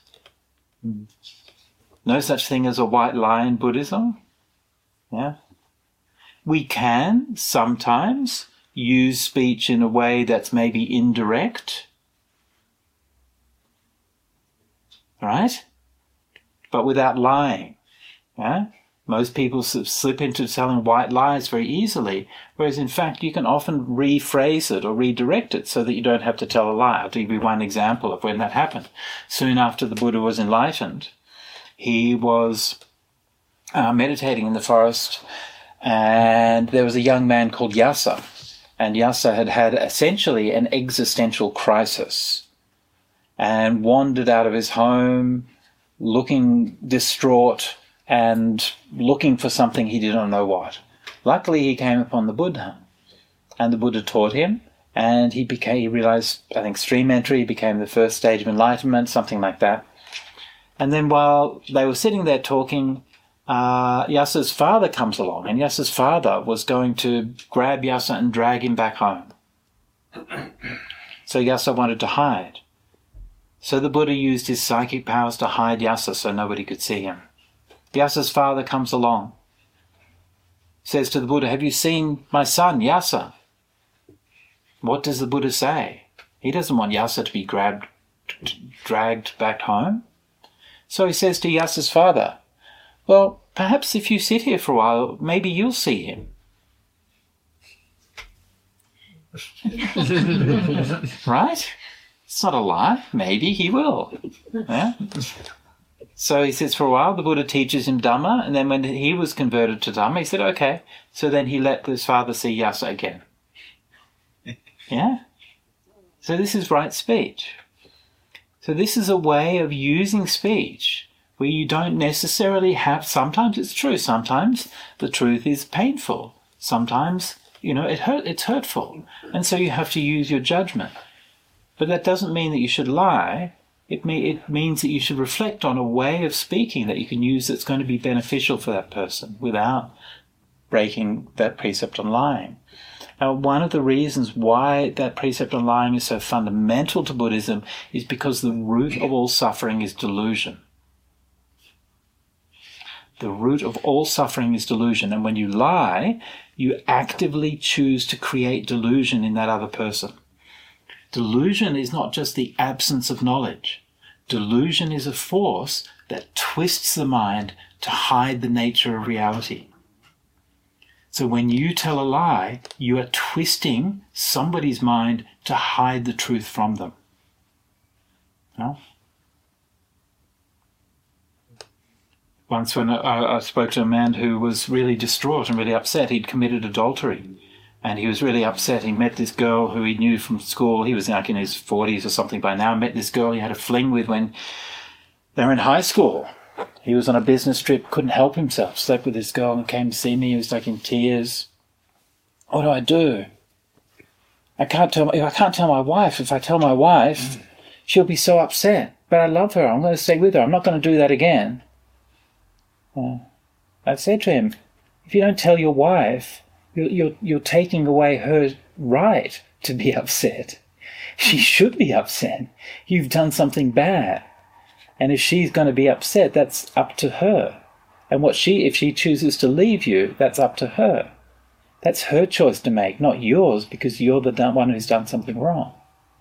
No such thing as a white lie in Buddhism. Yeah. We can sometimes use speech in a way that's maybe indirect. Right? But without lying. Yeah? Most people slip into telling white lies very easily, whereas in fact you can often rephrase it or redirect it so that you don't have to tell a lie. I'll give you one example of when that happened. Soon after the Buddha was enlightened, he was uh, meditating in the forest, and there was a young man called Yasa, and Yasa had had essentially an existential crisis and wandered out of his home looking distraught and looking for something he didn't know what. Luckily, he came upon the Buddha, and the Buddha taught him, and he became, he realized, I think, stream entry became the first stage of enlightenment, something like that. And then while they were sitting there talking, uh, Yasa's father comes along, and Yasa's father was going to grab Yasa and drag him back home. So Yasa wanted to hide. So the Buddha used his psychic powers to hide Yasa so nobody could see him. Yasa's father comes along, says to the Buddha, "Have you seen my son, Yasa?" What does the Buddha say? He doesn't want Yasa to be grabbed, dragged back home. So he says to Yasa's father, "Well, perhaps if you sit here for a while, maybe you'll see him." Right? It's not a lie. Maybe he will. Yeah? So he sits for a while, the Buddha teaches him Dhamma, and then when he was converted to Dhamma, he said, okay. So then he let his father see Yasa again. Yeah? So this is right speech. So this is a way of using speech where you don't necessarily have, sometimes it's true, sometimes the truth is painful, sometimes, you know, it hurt, it's hurtful, and so you have to use your judgment. But that doesn't mean that you should lie. It, may, it means that you should reflect on a way of speaking that you can use that's going to be beneficial for that person without breaking that precept on lying. Now, one of the reasons why that precept on lying is so fundamental to Buddhism is because the root of all suffering is delusion. The root of all suffering is delusion. And when you lie, you actively choose to create delusion in that other person. Delusion is not just the absence of knowledge. Delusion is a force that twists the mind to hide the nature of reality. So when you tell a lie, you are twisting somebody's mind to hide the truth from them. No? Once when I, I spoke to a man who was really distraught and really upset, he'd committed adultery. And he was really upset. He met this girl who he knew from school. He was like in his forties or something by now. Met this girl he had a fling with when they were in high school. He was on a business trip, couldn't help himself. Slept with this girl and came to see me. He was like in tears. What do I do? I can't tell. If I can't tell my wife. If I tell my wife, she'll be so upset. But I love her. I'm going to stay with her. I'm not going to do that again. Uh, I said to him, if you don't tell your wife, You're, you're, you're taking away her right to be upset. She should be upset. You've done something bad. And if she's going to be upset, that's up to her. And what she, if she chooses to leave you, that's up to her. That's her choice to make, not yours, because you're the one who's done something wrong.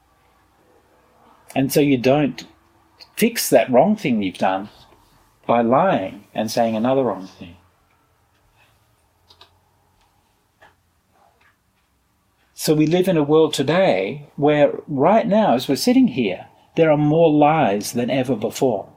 And so you don't fix that wrong thing you've done by lying and saying another wrong thing. So we live in a world today where right now, as we're sitting here, there are more lies than ever before.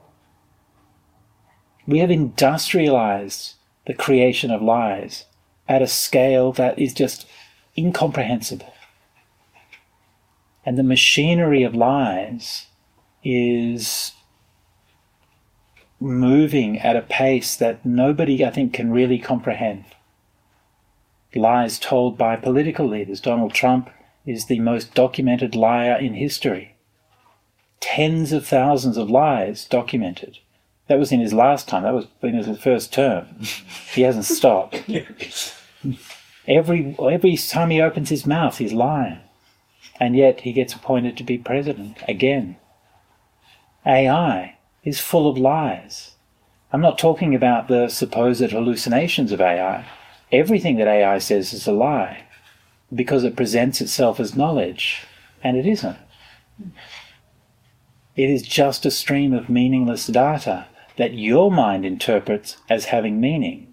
We have industrialized the creation of lies at a scale that is just incomprehensible. And the machinery of lies is moving at a pace that nobody, I think, can really comprehend. Lies told by political leaders. Donald Trump is the most documented liar in history. Tens of thousands of lies documented. That was in his last time. That was in his first term. He hasn't stopped. Every, every time he opens his mouth, he's lying. And yet he gets appointed to be president again. A I is full of lies. I'm not talking about the supposed hallucinations of A I. Everything that A I says is a lie because it presents itself as knowledge, and it isn't. It is just a stream of meaningless data that your mind interprets as having meaning.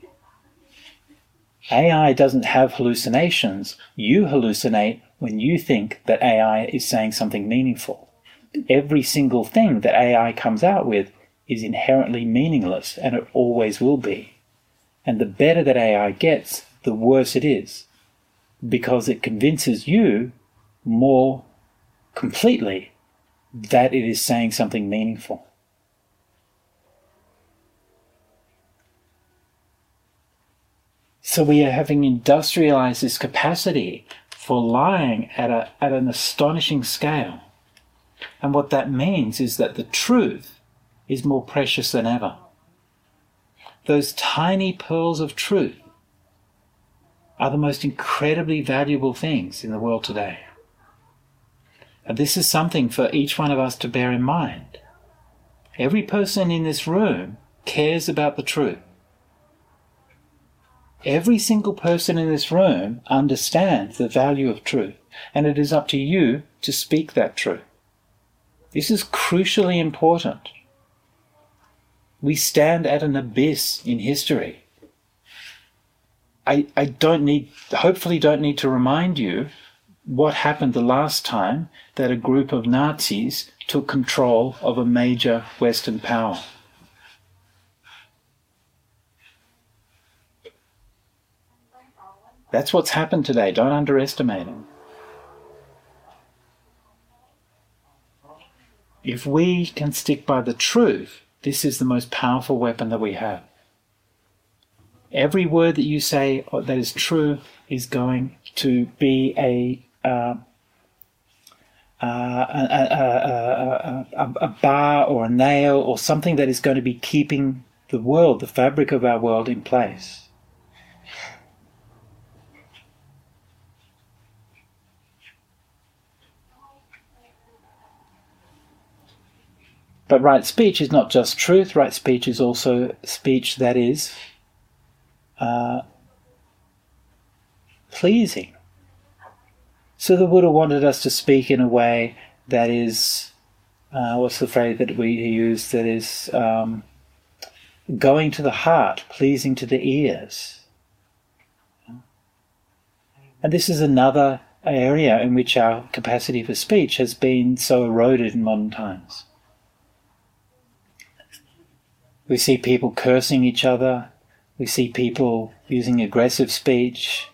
A I doesn't have hallucinations. You hallucinate when you think that A I is saying something meaningful. Every single thing that A I comes out with is inherently meaningless, and it always will be. And the better that A I gets, the worse it is, because it convinces you more completely that it is saying something meaningful. So we are having industrialized this capacity for lying at a at an astonishing scale. And what that means is that the truth is more precious than ever. Those tiny pearls of truth are the most incredibly valuable things in the world today. And this is something for each one of us to bear in mind. Every person in this room cares about the truth. Every single person in this room understands the value of truth, and it is up to you to speak that truth. This is crucially important. We stand at an abyss in history. I, I don't need, hopefully don't need to remind you what happened the last time that a group of Nazis took control of a major Western power. That's what's happened today. Don't underestimate it. If we can stick by the truth, this is the most powerful weapon that we have. Every word that you say that is true is going to be a uh, uh, a, a, a, a, a bar or a nail or something that is going to be keeping the world, the fabric of our world, in place. But right speech is not just truth. Right speech is also speech that is uh, pleasing. So the Buddha wanted us to speak in a way that is, uh, what's the phrase that we use, that is um, going to the heart, pleasing to the ears. And this is another area in which our capacity for speech has been so eroded in modern times. We see people cursing each other. We see people using aggressive speech.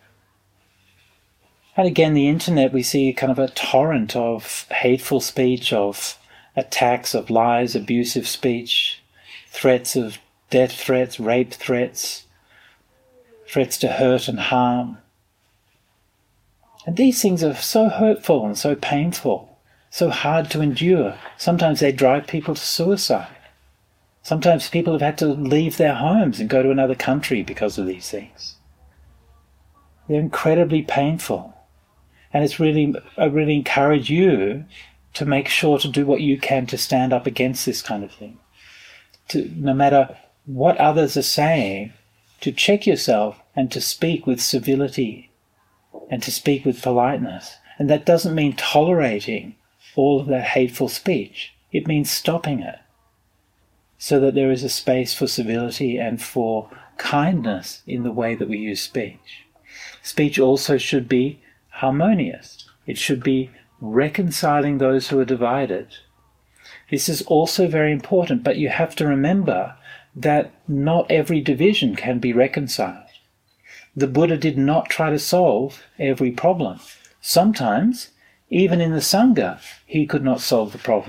And again, the internet, we see kind of a torrent of hateful speech, of attacks, of lies, abusive speech, threats of death threats, rape threats, threats to hurt and harm. And these things are so hurtful and so painful, so hard to endure. Sometimes they drive people to suicide. Sometimes people have had to leave their homes and go to another country because of these things. They're incredibly painful. And it's really, I really encourage you to make sure to do what you can to stand up against this kind of thing. To, no matter what others are saying, to check yourself and to speak with civility and to speak with politeness. And that doesn't mean tolerating all of that hateful speech. It means stopping it, so that there is a space for civility and for kindness in the way that we use speech. Speech also should be harmonious. It should be reconciling those who are divided. This is also very important, but you have to remember that not every division can be reconciled. The Buddha did not try to solve every problem. Sometimes, even in the Sangha, he could not solve the problem.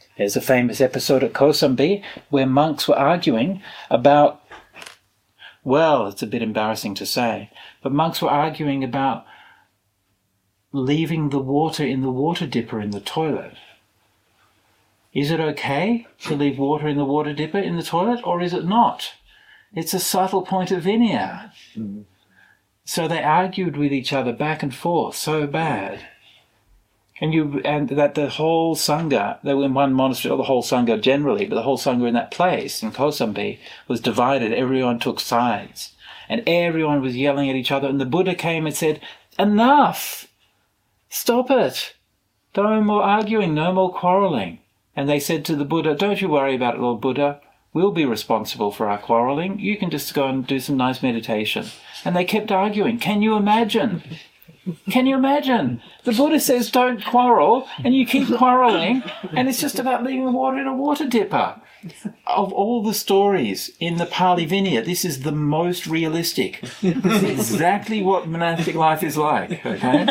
There's a famous episode at Kosambi where monks were arguing about, well, it's a bit embarrassing to say, but monks were arguing about leaving the water in the water dipper in the toilet. Is it okay to leave water in the water dipper in the toilet, or is it not? It's a subtle point of vinaya. Mm. So they argued with each other back and forth so bad. And you and that the whole Sangha, they were in one monastery, or the whole Sangha generally, but the whole Sangha in that place, in Kosambi, was divided. Everyone took sides. And everyone was yelling at each other. And the Buddha came and said, enough! Stop it! No more arguing, no more quarrelling. And they said to the Buddha, don't you worry about it, Lord Buddha. We'll be responsible for our quarrelling. You can just go and do some nice meditation. And they kept arguing. Can you imagine? Can you imagine? The Buddha says don't quarrel, and you keep quarrelling, and it's just about leaving water in a water dipper. Of all the stories in the Pali Vinaya, this is the most realistic. This is exactly what monastic life is like, okay?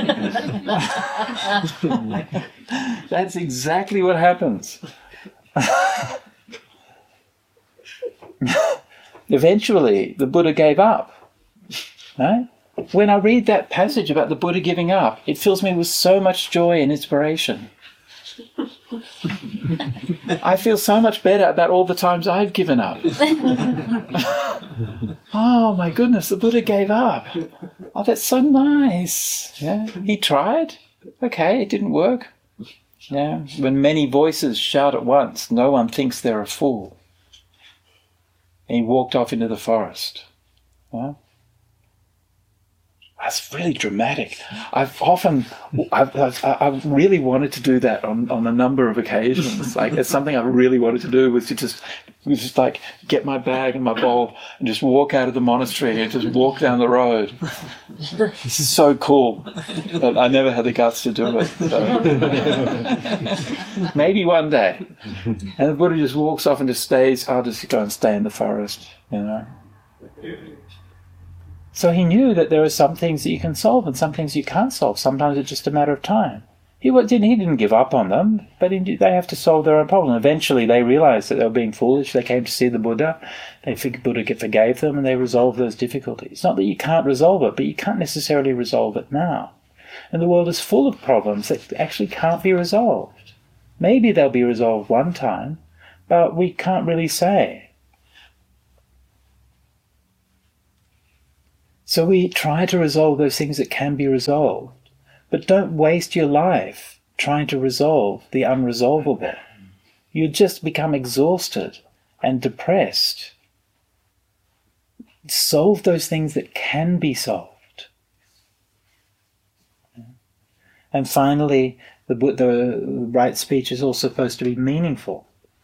That's exactly what happens. Eventually, the Buddha gave up. No? When I read that passage about the Buddha giving up, it fills me with so much joy and inspiration. I feel so much better about all the times I've given up. Oh my goodness, the Buddha gave up. Oh, that's so nice. Yeah, he tried. Okay, it didn't work. Yeah, when many voices shout at once, no one thinks they're a fool. And he walked off into the forest. Yeah. That's really dramatic. I've often, I've, I've, I've really wanted to do that on, on a number of occasions. Like, it's something I really wanted to do, was to just, was just like get my bag and my bowl and just walk out of the monastery and just walk down the road. This is so cool. But I never had the guts to do it. So. Maybe one day. And the Buddha just walks off and just stays. I'll just go and stay in the forest, you know. So he knew that there are some things that you can solve and some things you can't solve. Sometimes it's just a matter of time. He didn't, he didn't give up on them, but he, they have to solve their own problem. Eventually they realized that they were being foolish. They came to see the Buddha. They figured Buddha forgave them and they resolved those difficulties. It's not that you can't resolve it, but you can't necessarily resolve it now. And the world is full of problems that actually can't be resolved. Maybe they'll be resolved one time, but we can't really say. So we try to resolve those things that can be resolved, but don't waste your life trying to resolve the unresolvable. You just become exhausted and depressed. Solve those things that can be solved. And finally, the, the right speech is also supposed to be meaningful.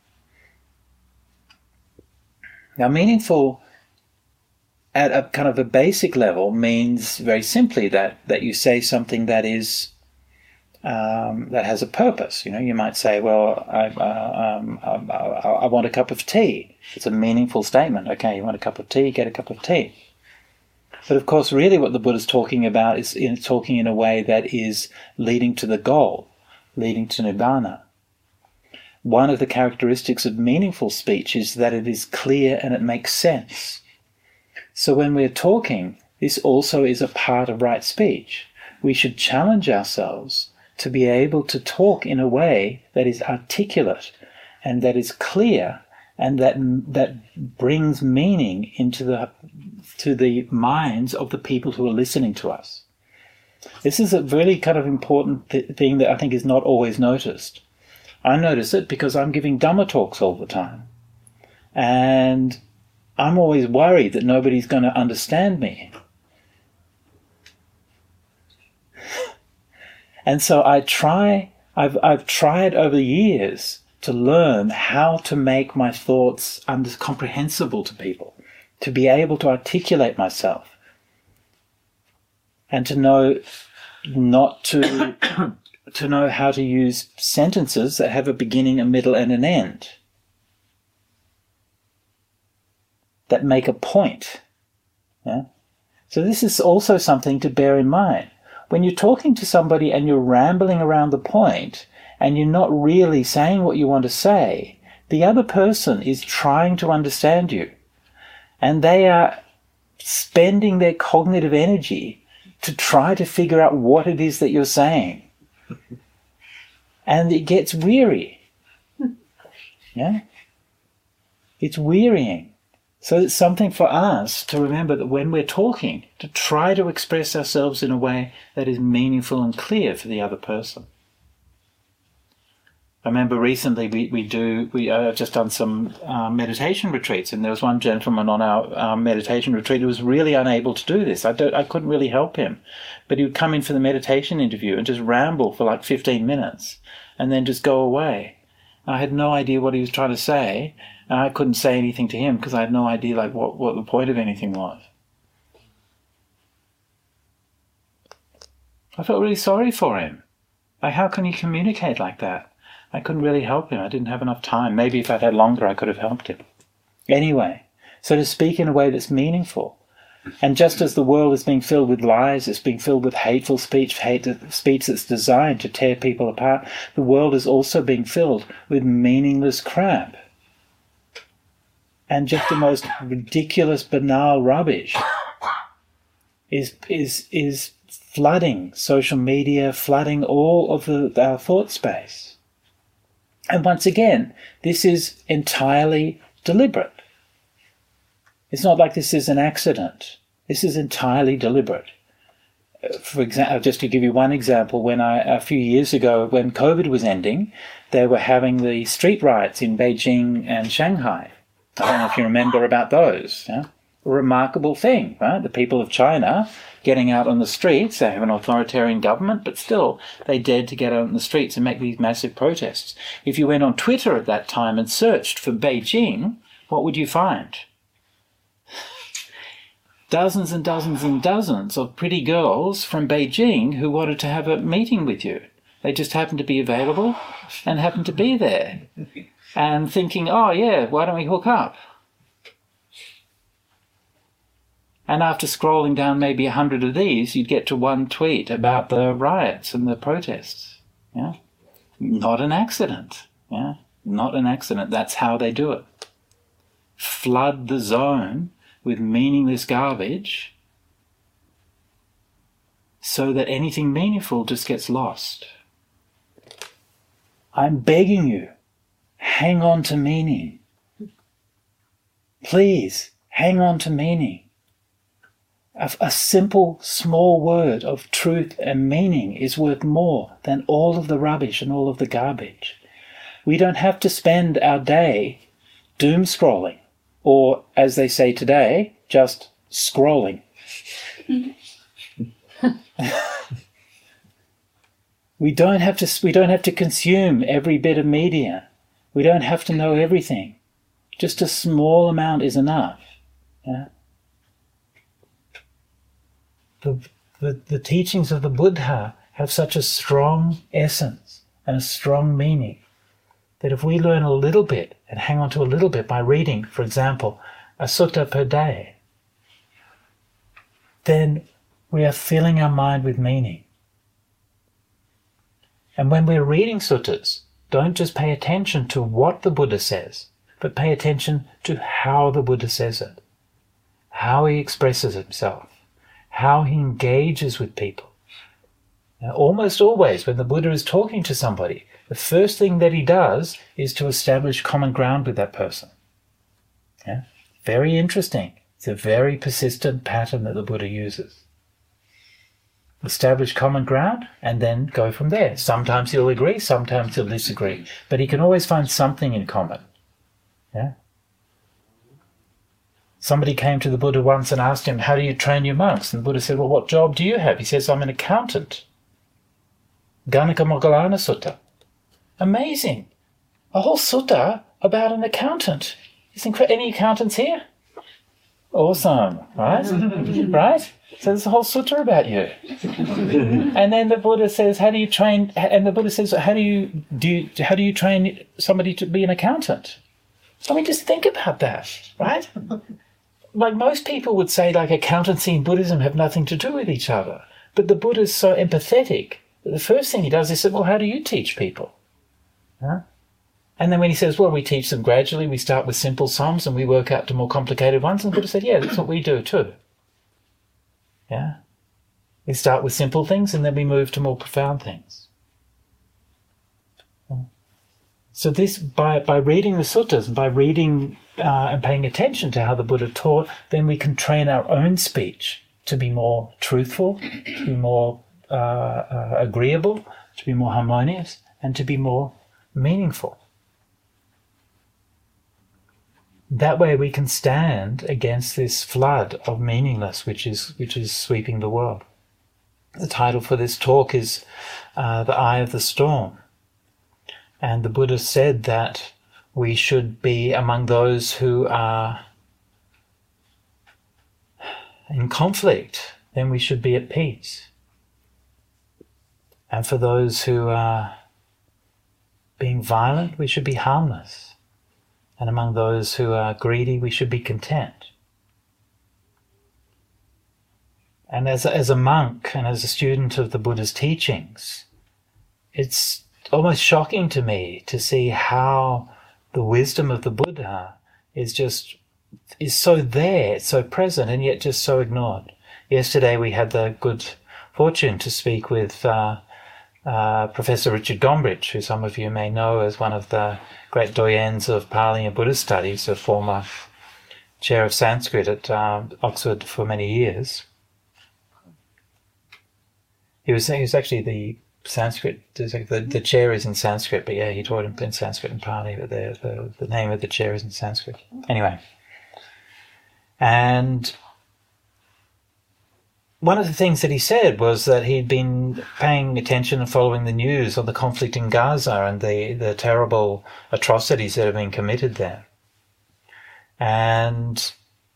Now, meaningful at a kind of a basic level means very simply that that you say something that is um, that has a purpose. You know, you might say, "Well, I, uh, um, I, I want a cup of tea." It's a meaningful statement. Okay, you want a cup of tea? Get a cup of tea. But of course, really, what the Buddha's talking about is in, talking in a way that is leading to the goal, leading to nibbana. One of the characteristics of meaningful speech is that it is clear and it makes sense. So when we're talking, this also is a part of right speech. We should challenge ourselves to be able to talk in a way that is articulate and that is clear and that that brings meaning into the to the minds of the people who are listening to us. This is a really kind of important th- thing that I think is not always noticed. I notice it because I'm giving Dhamma talks all the time. And I'm always worried that nobody's going to understand me. And so I try, I've, I've tried over the years to learn how to make my thoughts under, comprehensible to people, to be able to articulate myself, and to know not to, to know how to use sentences that have a beginning, a middle, and an end, that make a point. Yeah? So this is also something to bear in mind. When you're talking to somebody and you're rambling around the point and you're not really saying what you want to say, the other person is trying to understand you. And they are spending their cognitive energy to try to figure out what it is that you're saying. And it gets weary. Yeah? It's wearying. So it's something for us to remember that when we're talking, to try to express ourselves in a way that is meaningful and clear for the other person. I remember recently we, we do, we uh, just done some uh, meditation retreats, and there was one gentleman on our uh, meditation retreat who was really unable to do this. I, don't, I couldn't really help him. But he would come in for the meditation interview and just ramble for like fifteen minutes and then just go away. I had no idea what he was trying to say, and I couldn't say anything to him because I had no idea like what, what the point of anything was. I felt really sorry for him. Like, how can you communicate like that? I couldn't really help him. I didn't have enough time. Maybe if I'd had longer, I could have helped him. Anyway, so to speak in a way that's meaningful. And just as the world is being filled with lies, it's being filled with hateful speech, hate, speech that's designed to tear people apart, the world is also being filled with meaningless crap. And just the most ridiculous, banal rubbish is is is flooding social media, flooding all of the, our thought space. And once again, this is entirely deliberate. It's not like this is an accident. This is entirely deliberate. For example, just to give you one example, when I, a few years ago, when COVID was ending, they were having the street riots in Beijing and Shanghai. I don't know if you remember about those. Yeah? A remarkable thing, right? The people of China getting out on the streets. They have an authoritarian government, but still they dared to get out on the streets and make these massive protests. If you went on Twitter at that time and searched for Beijing, what would you find? Dozens and dozens and dozens of pretty girls from Beijing who wanted to have a meeting with you. They just happened to be available and happened to be there. And thinking, oh yeah, why don't we hook up? And after scrolling down maybe a hundred of these, you'd get to one tweet about the riots and the protests. Yeah, not an accident. Yeah, not an accident. That's how they do it. Flood the zone with meaningless garbage so that anything meaningful just gets lost. I'm begging you, hang on to meaning. Please, hang on to meaning. A, a simple, small word of truth and meaning is worth more than all of the rubbish and all of the garbage. We don't have to spend our day doom scrolling, or, as they say today, just scrolling. we don't have to. We don't have to consume every bit of media. We don't have to know everything. Just a small amount is enough. Yeah. The, the, the teachings of the Buddha have such a strong essence and a strong meaning that if we learn a little bit and hang on to a little bit by reading, for example, a sutta per day, then we are filling our mind with meaning. And when we're reading suttas, don't just pay attention to what the Buddha says, but pay attention to how the Buddha says it, how he expresses himself, how he engages with people. Now, almost always when the Buddha is talking to somebody, the first thing that he does is to establish common ground with that person. Yeah? Very interesting. It's a very persistent pattern that the Buddha uses. Establish common ground and then go from there. Sometimes he'll agree, sometimes he'll disagree, but he can always find something in common. Yeah? Somebody came to the Buddha once and asked him, how do you train your monks? And the Buddha said, well, what job do you have? He says, I'm an accountant. Ganaka Moggallana Sutta. Amazing. A whole sutta about an accountant. Is incre- any accountants here? Awesome, right? Right? So there's a whole sutta about you. And then the Buddha says, how do you train, and the Buddha says, how do you, do you, how do you train somebody to be an accountant? I mean, just think about that, right? Like most people would say, like accountancy and Buddhism have nothing to do with each other. But the Buddha is so empathetic that the first thing he does is say, well, how do you teach people? Huh? And then when he says, well, we teach them gradually, we start with simple psalms and we work out to more complicated ones, and the Buddha said, yeah, that's what we do too. Yeah? We start with simple things and then we move to more profound things. So this, by, by reading the suttas and by reading uh, and paying attention to how the Buddha taught, then we can train our own speech to be more truthful, to be more uh, uh, agreeable, to be more harmonious, and to be more meaningful. That way we can stand against this flood of meaningless which is which is sweeping the world. The title for this talk is uh, The Eye of the Storm. And the Buddha said that we should be among those who are in conflict, then we should be at peace. And for those who are being violent, we should be harmless. And among those who are greedy, we should be content. And as a, as a monk and as a student of the Buddha's teachings, it's almost shocking to me to see how the wisdom of the Buddha is just, is so there, it's so present, and yet just so ignored. Yesterday we had the good fortune to speak with uh, uh, Professor Richard Gombrich, who some of you may know as one of the great doyens of Pali and Buddhist studies, a former chair of Sanskrit at uh, Oxford for many years. He was, he was actually the Sanskrit, the, the chair is in Sanskrit, but yeah, he taught in, in Sanskrit and Pali, but the, the, the name of the chair is in Sanskrit. Anyway. And one of the things that he said was that he'd been paying attention and following the news on the conflict in Gaza and the, the terrible atrocities that have been committed there. And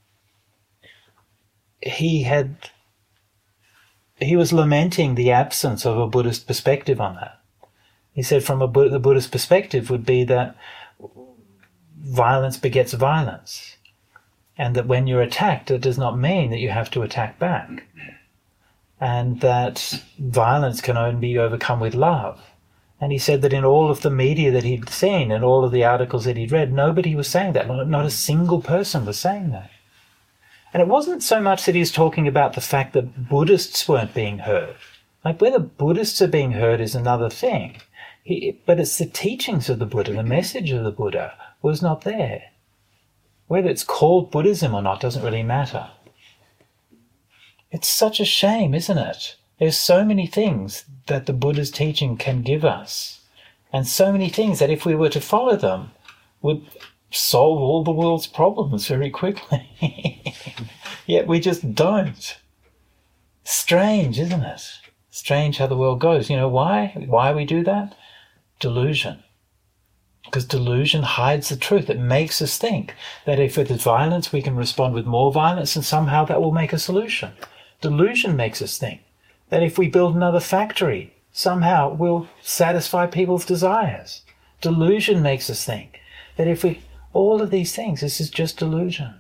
he had, he was lamenting the absence of a Buddhist perspective on that. He said from a the Buddhist perspective would be that violence begets violence. And that when you're attacked, it does not mean that you have to attack back. And that violence can only be overcome with love. And he said that in all of the media that he'd seen and all of the articles that he'd read, nobody was saying that. Not a single person was saying that. And it wasn't so much that he was talking about the fact that Buddhists weren't being heard. Like whether Buddhists are being heard is another thing. He, but it's the teachings of the Buddha, the message of the Buddha was not there. Whether it's called Buddhism or not doesn't really matter. It's such a shame, isn't it? There's so many things that the Buddha's teaching can give us, and so many things that if we were to follow them would solve all the world's problems very quickly. Yet we just don't. Strange, isn't it? Strange how the world goes. You know why? Why we do that? Delusion. Because delusion hides the truth. It makes us think that if there's violence, we can respond with more violence and somehow that will make a solution. Delusion makes us think that if we build another factory, somehow we'll satisfy people's desires. Delusion makes us think that if we... All of these things, this is just delusion.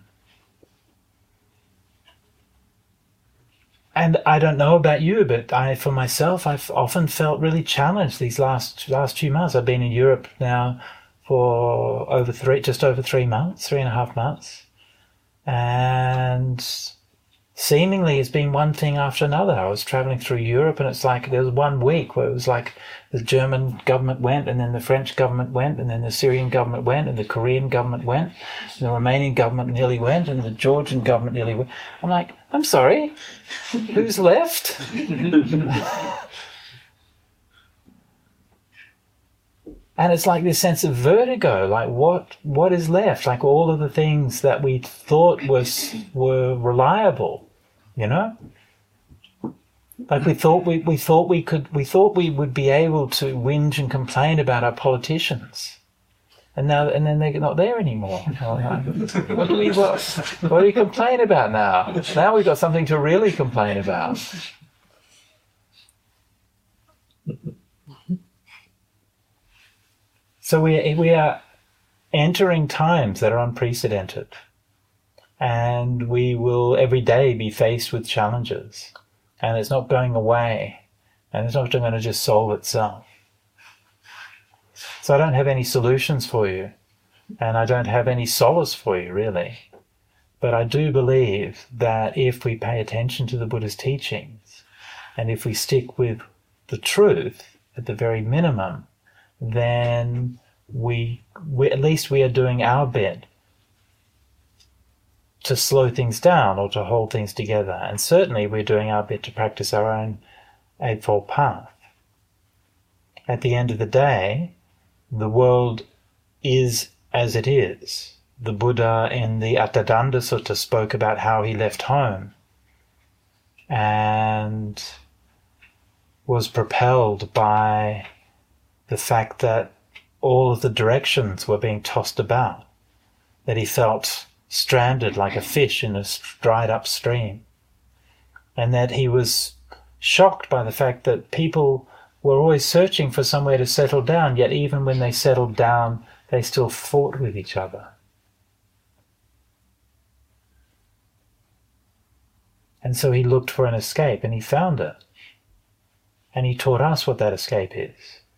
And I don't know about you, but I, for myself, I've often felt really challenged these last last few months. I've been in Europe now for over three, just over three months, three and a half months, and seemingly it's been one thing after another. I was traveling through Europe, and it's like there was one week where it was like the German government went, and then the French government went, and then the Syrian government went, and the Korean government went, and the Romanian government nearly went, and the Georgian government nearly went. I'm like, I'm sorry, who's left? And it's like this sense of vertigo, like what what is left? Like all of the things that we thought was were reliable, you know? Like we thought we, we thought we could we thought we would be able to whinge and complain about our politicians. And now and then they're not there anymore. What do we what, what do we complain about now? Now we've got something to really complain about. So we we are entering times that are unprecedented, and we will every day be faced with challenges, and it's not going away, and it's not going to just solve itself. So I don't have any solutions for you, and I don't have any solace for you, really. But I do believe that if we pay attention to the Buddha's teachings, and if we stick with the truth at the very minimum, then we, we at least we are doing our bit to slow things down or to hold things together. And certainly we're doing our bit to practice our own Eightfold Path. At the end of the day, the world is as it is. The Buddha in the Attadanda Sutta spoke about how he left home and was propelled by the fact that all of the directions were being tossed about, that he felt stranded like a fish in a dried up stream, and that he was shocked by the fact that people were always searching for somewhere to settle down, yet even when they settled down, they still fought with each other. And so he looked for an escape, and he found it. And he taught us what that escape is.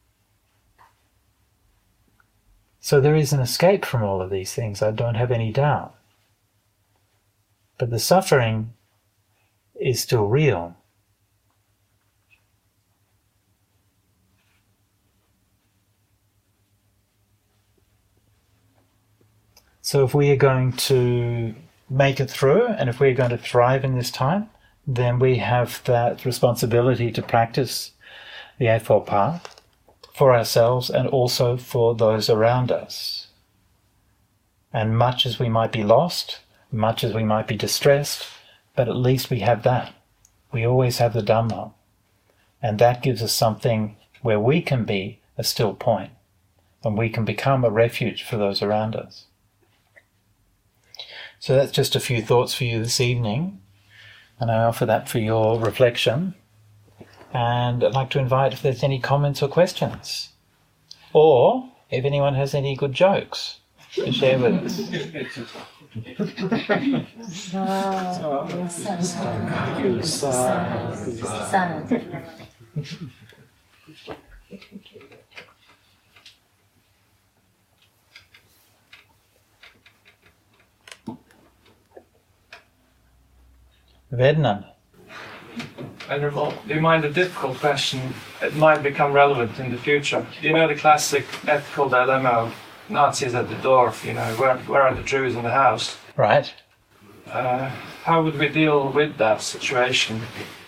So there is an escape from all of these things, I don't have any doubt. But the suffering is still real. So if we are going to make it through, and if we're going to thrive in this time, then we have that responsibility to practice the Eightfold Path for ourselves and also for those around us. And much as we might be lost, much as we might be distressed, but at least we have that. We always have the Dhamma. And that gives us something where we can be a still point, and we can become a refuge for those around us. So that's just a few thoughts for you this evening, and I offer that for your reflection. And I'd like to invite if there's any comments or questions, or if anyone has any good jokes to share with us. Vednan. Venerable, you mind a difficult question? It might become relevant in the future. You know the classic ethical dilemma of Nazis at the door, you know, where, where are the Jews in the house? Right. Uh, how would we deal with that situation?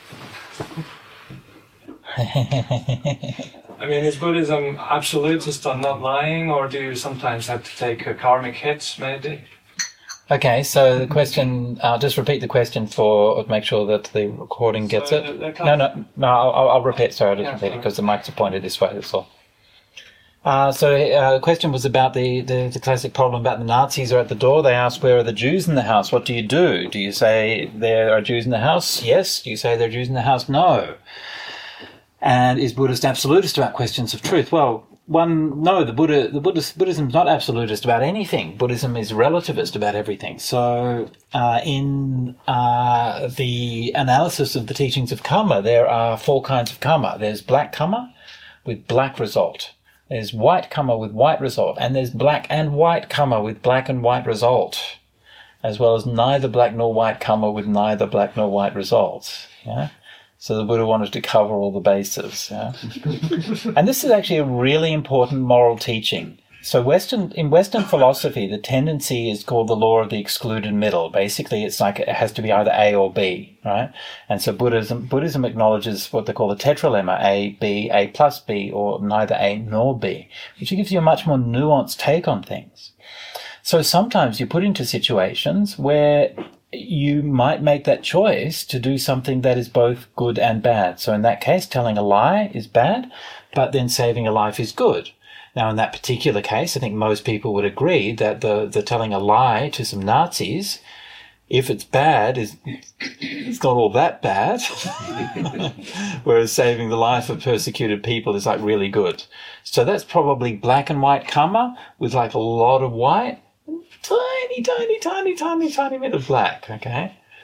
I mean, is Buddhism absolutist on not lying, or do you sometimes have to take a karmic hit, maybe? Okay, so the question, I'll just repeat the question for, make sure that the recording gets so it. The, the no, no, no, I'll, I'll repeat, sorry, I'll just yeah, repeat it because the mics are pointed this way, that's all. Uh, so uh, the question was about the, the, the classic problem about the Nazis are at the door. They ask, where are the Jews in the house? What do you do? Do you say there are Jews in the house? Yes. Do you say there are Jews in the house? No. And is Buddhist absolutist about questions of truth? Well, one, no, the Buddha, the Buddhist, Buddhism is not absolutist about anything. Buddhism is relativist about everything. So uh, in uh, the analysis of the teachings of karma, there are four kinds of karma. There's black karma with black result. There's white karma with white result. And there's black and white karma with black and white result, as well as neither black nor white karma with neither black nor white results. Yeah? So the Buddha wanted to cover all the bases. Yeah? And this is actually a really important moral teaching. So Western, in Western philosophy, the tendency is called the law of the excluded middle. Basically, it's like it has to be either A or B, right? And so Buddhism, Buddhism acknowledges what they call the tetralemma, A, B, A plus B, or neither A nor B, which gives you a much more nuanced take on things. So sometimes you're put into situations where you might make that choice to do something that is both good and bad. So in that case, telling a lie is bad, but then saving a life is good. Now, in that particular case, I think most people would agree that the, the telling a lie to some Nazis, if it's bad, is it's not all that bad. Whereas saving the life of persecuted people is like really good. So that's probably black and white karma with like a lot of white, tiny, tiny, tiny, tiny, tiny bit of black, okay?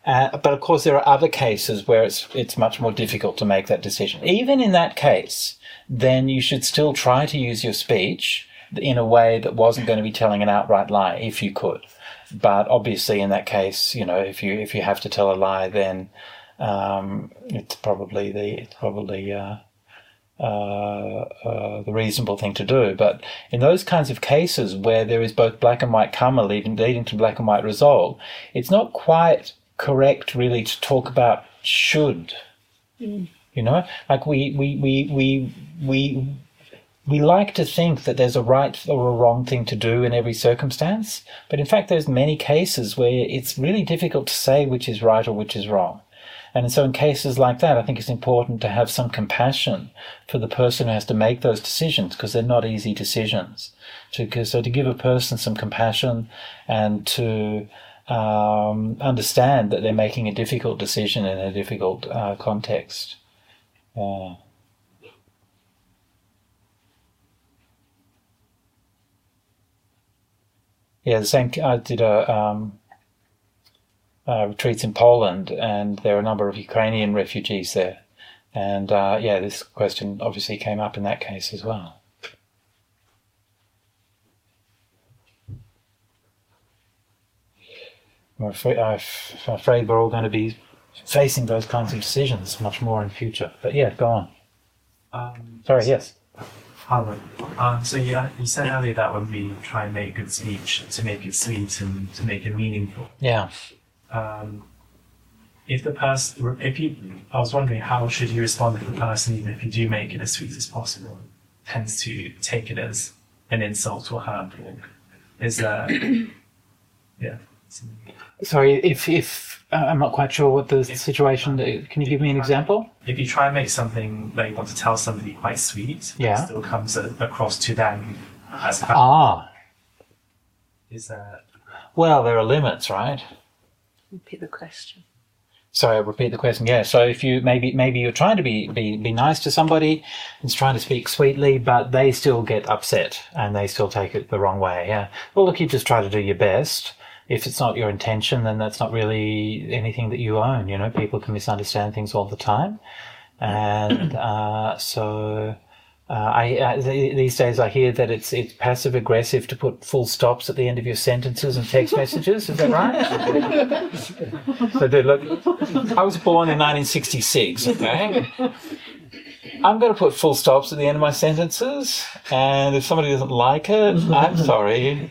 Uh, but of course, there are other cases where it's it's much more difficult to make that decision. Even in that case, then you should still try to use your speech in a way that wasn't going to be telling an outright lie, if you could. But obviously, in that case, you know, if you if you have to tell a lie, then um, it's probably the it's probably uh, uh, uh, the reasonable thing to do. But in those kinds of cases where there is both black and white karma leading leading to black and white result, it's not quite correct really to talk about should. Mm. You know, like we we we we we we like to think that there's a right or a wrong thing to do in every circumstance, but in fact there's many cases where it's really difficult to say which is right or which is wrong. And so in cases like that, I think it's important to have some compassion for the person who has to make those decisions, because they're not easy decisions. To, so to give a person some compassion and to um, understand that they're making a difficult decision in a difficult uh, context. Yeah. Yeah, the same. I did a um, uh, retreats in Poland, and there are a number of Ukrainian refugees there, and uh, yeah, this question obviously came up in that case as well. I'm afraid, I'm afraid we're all going to be facing those kinds of decisions much more in future. But yeah, go on. Um, Sorry, yes. Hello. Um, so you, you said earlier that when we try and make good speech, to make it sweet and to make it meaningful. Yeah. Um, if the person, if you, I was wondering how should you respond if the person, even if you do make it as sweet as possible, tends to take it as an insult or hurt? Is that, yeah. Sorry, if if uh, I'm not quite sure what the if, situation. Can you give me an example? If you try and make something that you want to tell somebody quite sweet, yeah, it still comes a, across to them as hurt. Ah. Is that? Well, there are limits, right? Repeat the question. Sorry, I'll repeat the question. Yeah. So if you maybe maybe you're trying to be be be nice to somebody and trying to speak sweetly, but they still get upset and they still take it the wrong way. Yeah. Well, look, you just try to do your best. If it's not your intention, then that's not really anything that you own. You know, people can misunderstand things all the time. And uh, so uh, I uh, these days I hear that it's it's passive aggressive to put full stops at the end of your sentences and text messages. Is that right? So, dude, look, I was born in nineteen sixty-six, okay? I'm going to put full stops at the end of my sentences, and if somebody doesn't like it, I'm sorry.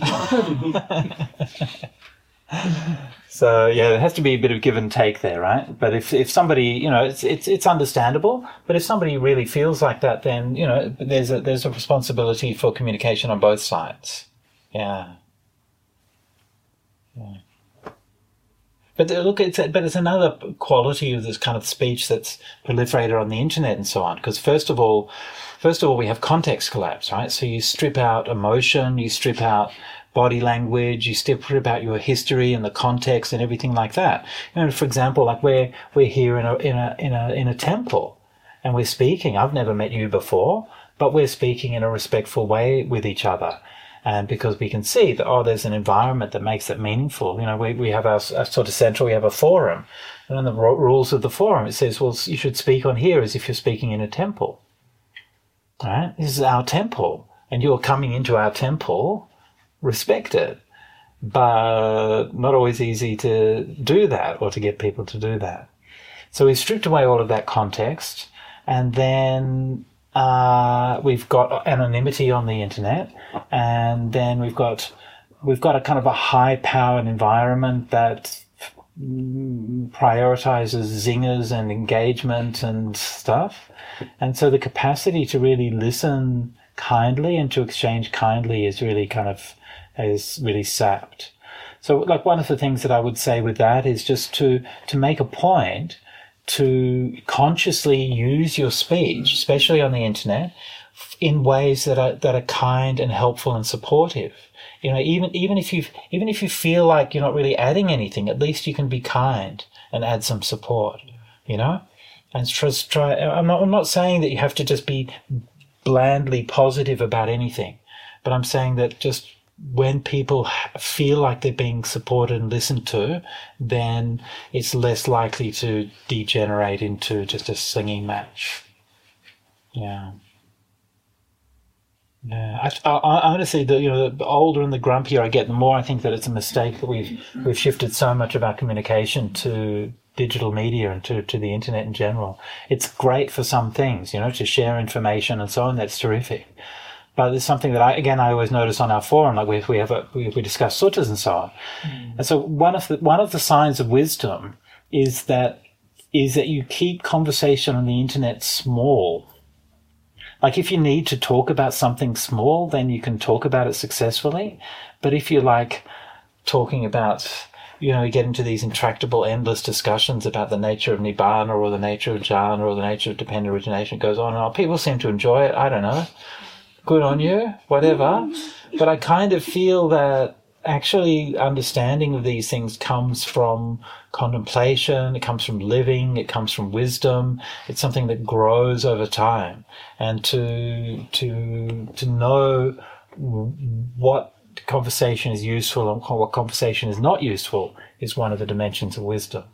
So yeah, there has to be a bit of give and take there, right? But if if somebody, you know, it's it's it's understandable. But if somebody really feels like that, then you know, there's a there's a responsibility for communication on both sides. Yeah. Yeah. But look, it's a, but it's another quality of this kind of speech that's proliferated on the internet and so on. Because first of all, first of all, we have context collapse, right? So you strip out emotion, you strip out body language, you strip out your history and the context and everything like that. You know, for example, like we're we're here in a in a in a in a temple, and we're speaking. I've never met you before, but we're speaking in a respectful way with each other. And because we can see that, oh, there's an environment that makes it meaningful. You know, we, we have our, our sort of central, we have a forum. And in the ro- rules of the forum, it says, well, you should speak on here as if you're speaking in a temple. All right? This is our temple. And you're coming into our temple, respect it. But not always easy to do that or to get people to do that. So we've stripped away all of that context. And then Uh, we've got anonymity on the internet, and then we've got we've got a kind of a high-powered environment that prioritizes zingers and engagement and stuff, and so the capacity to really listen kindly and to exchange kindly is really kind of is really sapped. So, like one of the things that I would say with that is just to to make a point to consciously use your speech, especially on the internet, in ways that are that are kind and helpful and supportive. You know, even even if you even if you feel like you're not really adding anything, at least you can be kind and add some support. You know, and just try. I'm not I'm not saying that you have to just be blandly positive about anything, but I'm saying that just when people feel like they're being supported and listened to, then it's less likely to degenerate into just a singing match. Yeah. Yeah, I, I, honestly, the you know, the older and the grumpier I get, the more I think that it's a mistake that we've we've shifted so much of our communication to digital media and to, to the internet in general. It's great for some things, you know, to share information and so on. That's terrific. But there's something that I again I always notice on our forum, like we we have a, we, we discuss suttas and so on. Mm. And so one of the one of the signs of wisdom is that is that you keep conversation on the internet small. Like if you need to talk about something small, then you can talk about it successfully. But if you're like talking about, you know, you get into these intractable, endless discussions about the nature of Nibbana or the nature of jhana or the nature of dependent origination, it goes on and on. People seem to enjoy it. I don't know. Good on you, whatever. But I kind of feel that actually understanding of these things comes from contemplation, it comes from living, it comes from wisdom. It's something that grows over time. And to to to know what conversation is useful and what conversation is not useful is one of the dimensions of wisdom.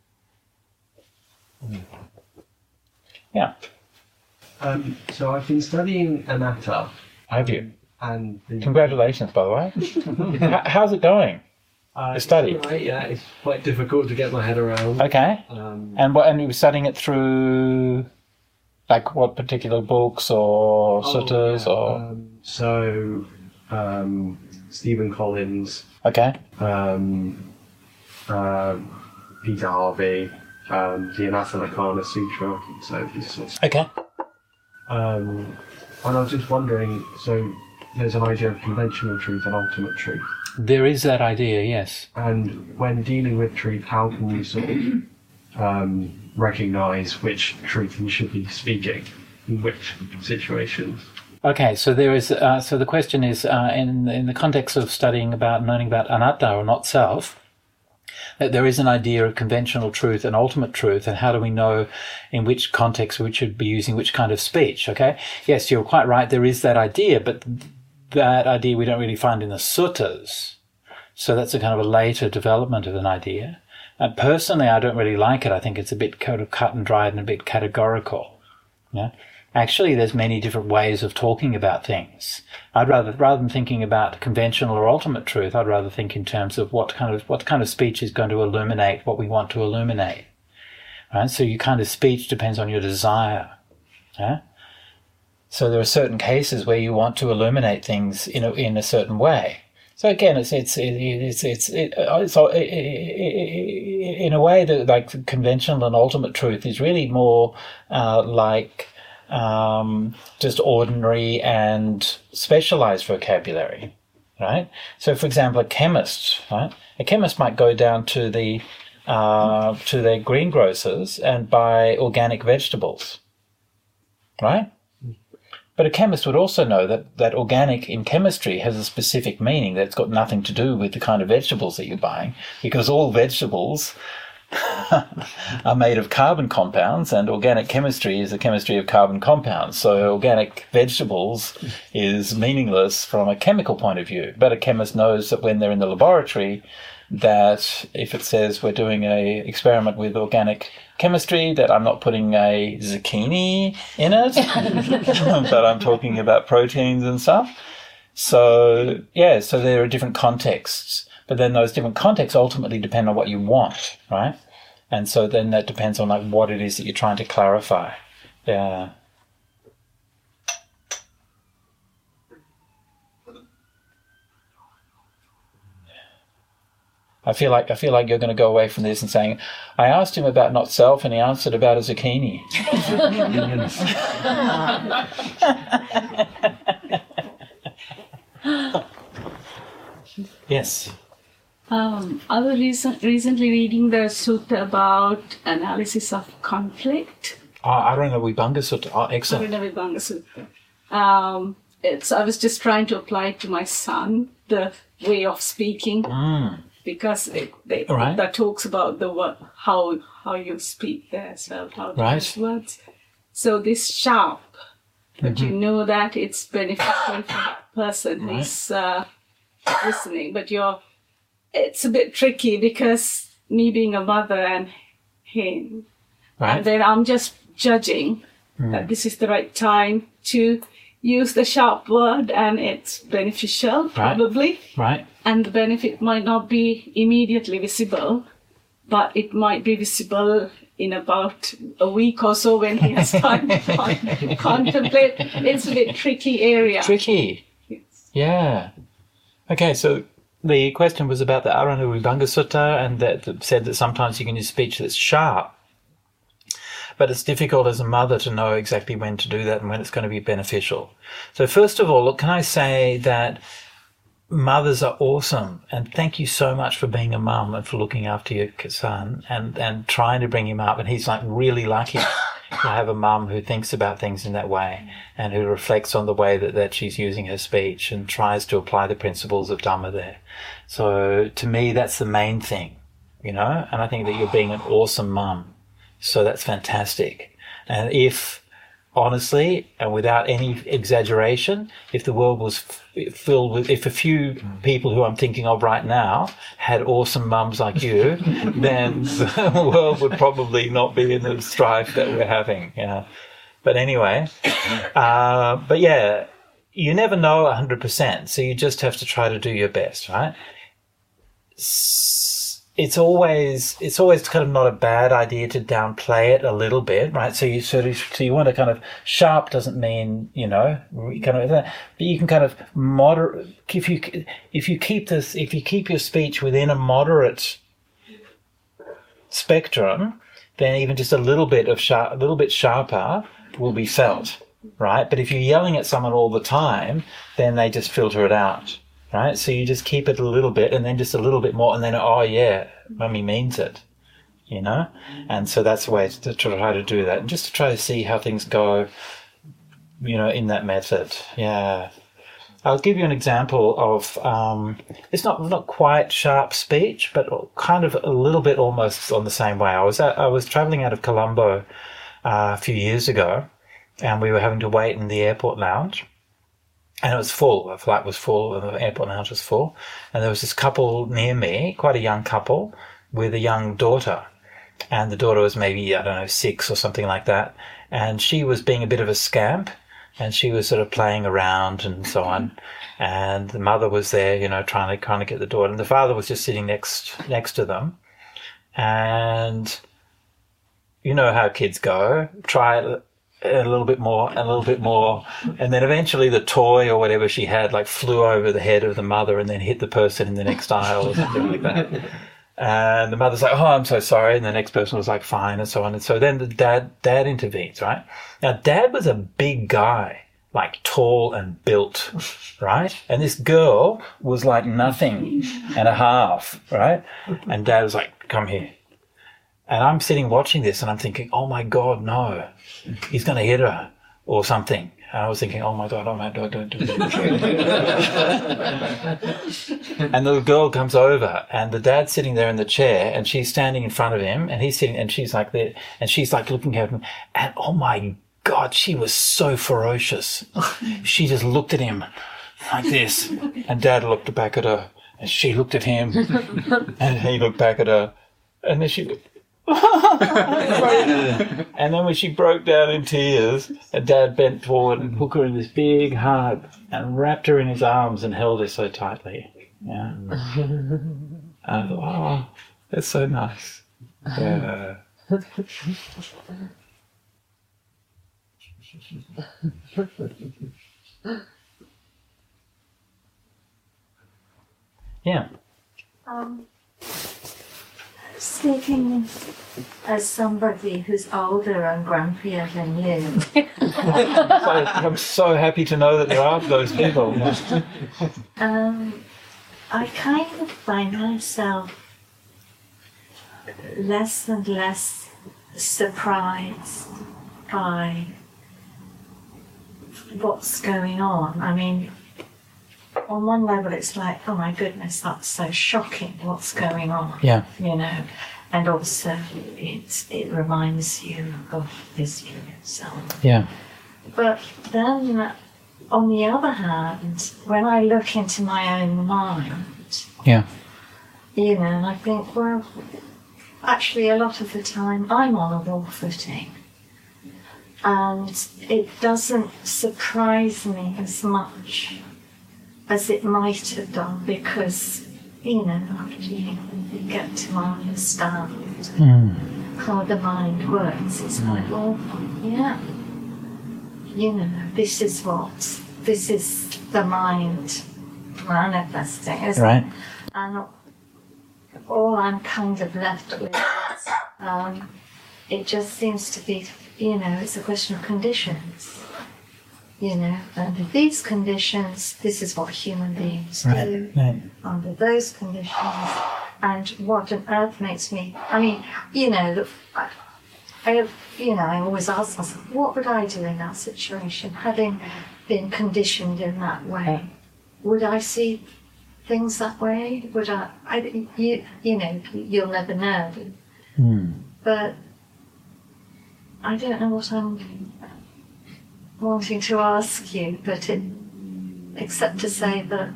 Yeah. Um, so I've been studying anatta. Have you? And the, Congratulations, by the way. How, how's it going? uh, The study? it's all right, yeah, it's quite difficult to get my head around. Okay. Um, And what? And you were studying it through, like, what particular books or suttas oh, yeah. or? Um, so, um, Stephen Collins, Okay. um, uh, Peter Harvey, um, the Anatta Sutra. So these sorts. Okay. Um, and I was just wondering, so there's an idea of conventional truth and ultimate truth. There is that idea, yes. And when dealing with truth, how can you sort of um, recognise which truth you should be speaking in which situations? Okay, so there is. Uh, so the question is, uh, in in the context of studying about and learning about anatta or not self, that there is an idea of conventional truth and ultimate truth, and how do we know in which context we should be using which kind of speech? Okay, yes, you're quite right. There is that idea, but that idea we don't really find in the suttas. So that's a kind of a later development of an idea. And personally, I don't really like it. I think it's a bit kind of cut and dried and a bit categorical. Yeah. Actually, there's many different ways of talking about things. I'd rather, rather than thinking about conventional or ultimate truth, I'd rather think in terms of what kind of what kind of speech is going to illuminate what we want to illuminate. Right? So your kind of speech depends on your desire. Yeah? So there are certain cases where you want to illuminate things in a, in a certain way. So again, it's it's it's it's it, it's in a way that like conventional and ultimate truth is really more uh, like um, just ordinary and specialized vocabulary, right? So, for example, a chemist, right? A chemist might go down to the uh, to their greengrocers and buy organic vegetables, right? But a chemist would also know that, that organic in chemistry has a specific meaning that's got nothing to do with the kind of vegetables that you're buying, because all vegetables are made of carbon compounds, and organic chemistry is the chemistry of carbon compounds. So organic vegetables is meaningless from a chemical point of view. But a chemist knows that when they're in the laboratory, that if it says we're doing a experiment with organic chemistry, that I'm not putting a zucchini in it, but I'm talking about proteins and stuff. So, yeah, so there are different contexts, but then those different contexts ultimately depend on what you want, right? And so then that depends on like what it is that you're trying to clarify. Yeah. I feel like I feel like you're going to go away from this and saying, I asked him about not self and he answered about a zucchini. Yes. Um, I was recent, recently reading the sutta about analysis of conflict. Oh, Aruna Vibhanga Sutta. Oh, excellent. Aruna Vibhanga Sutta. Um, it's, I was just trying to apply it to my son, the way of speaking. Mm. Because it, they, right. that talks about the what, how how you speak there as well, how to right. use words. So this sharp, but mm-hmm. you know that it's beneficial for that person right. who's uh, listening, but you're, it's a bit tricky because me being a mother and him, Right. and then I'm just judging Mm. that this is the right time to use the sharp word and it's beneficial, probably. Right. And the benefit might not be immediately visible, but it might be visible in about a week or so when he has time to con- contemplate. It's a bit tricky area. Tricky. Yes. Yeah. Okay, so the question was about the Aranurubanga Sutta, and that, that said that sometimes you can use speech that's sharp, but it's difficult as a mother to know exactly when to do that and when it's going to be beneficial. So first of all, look, can I say that mothers are awesome, and thank you so much for being a mum and for looking after your son and, and trying to bring him up. And he's like really lucky to have a mum who thinks about things in that way and who reflects on the way that, that she's using her speech and tries to apply the principles of Dhamma there. So to me, that's the main thing, you know, and I think that you're being an awesome mum. So that's fantastic. And if, honestly, and without any exaggeration, if the world was f- filled with, if a few people who I'm thinking of right now had awesome mums like you, then the world would probably not be in the strife that we're having. Yeah. But anyway, uh, but yeah, you never know one hundred percent, so you just have to try to do your best, right? It's always it's always kind of not a bad idea to downplay it a little bit, right? So you sort of so you want to kind of sharp doesn't mean, you know, kind of, but you can kind of moderate if you if you keep this if you keep your speech within a moderate spectrum, then even just a little bit of sharp, a little bit sharper will be felt, right? But if you're yelling at someone all the time, then they just filter it out. Right, so you just keep it a little bit, and then just a little bit more, and then oh yeah, mummy means it, you know. And so that's the way to try to do that, and just to try to see how things go, you know, in that method. Yeah, I'll give you an example of um, it's not not quite sharp speech, but kind of a little bit almost on the same way. I was at, I was traveling out of Colombo uh, a few years ago, and we were having to wait in the airport lounge. And it was full. The flight was full, and the airport lounge was full. And there was this couple near me, quite a young couple, with a young daughter. And the daughter was maybe, I don't know, six or something like that. And she was being a bit of a scamp, and she was sort of playing around and so on. And the mother was there, you know, trying to kind of get the daughter. And the father was just sitting next next to them. And you know how kids go. Try it a little bit more, and a little bit more, and then eventually the toy or whatever she had like flew over the head of the mother and then hit the person in the next aisle or something like that. And the mother's like, "Oh, I'm so sorry," and the next person was like, "Fine," and so on. And so then the dad dad intervenes, right? Now, Dad was a big guy, like tall and built, right? And this girl was like nothing and a half, right? And Dad was like, "Come here." And I'm sitting watching this and I'm thinking, oh my God, no, he's going to hit her or something. And I was thinking, oh my God, oh my God, don't do that. And the girl comes over and the dad's sitting there in the chair and she's standing in front of him and he's sitting and she's like there and she's like looking at him and oh my God, she was so ferocious. She just looked at him like this and Dad looked back at her and she looked at him and he looked back at her and then she... And then when she broke down in tears, and Dad bent forward and took her in this big hug and wrapped her in his arms and held her so tightly. Yeah. And I thought, oh, that's so nice. Yeah. Yeah. Um. Speaking as somebody who's older and grumpier than you. So I'm so happy to know that there are those people. um, I kind of find myself less and less surprised by what's going on. I mean, on one level it's like, oh my goodness, that's so shocking what's going on. Yeah. You know, and also it's, it reminds you of this, you know, so on. Yeah. But then on the other hand, when I look into my own mind, Yeah. you know, and I think, well, actually a lot of the time I'm on a raw footing. And it doesn't surprise me as much as it might have done because, you know, after you get to understand Mm. how the mind works, it's like, well, yeah, you know, this is what, this is the mind manifesting, isn't Right. it? And all I'm kind of left with is, um, it just seems to be, you know, it's a question of conditions. You know, under these conditions, this is what human beings do. Right. Right. Under those conditions, and what on earth makes me? I mean, you know, I, I have, you know, I always ask myself, what would I do in that situation, having been conditioned in that way? Would I see things that way? Would I? I you, you know, you'll never know. Mm. But I don't know what I'm wanting to ask you, but it, except to say that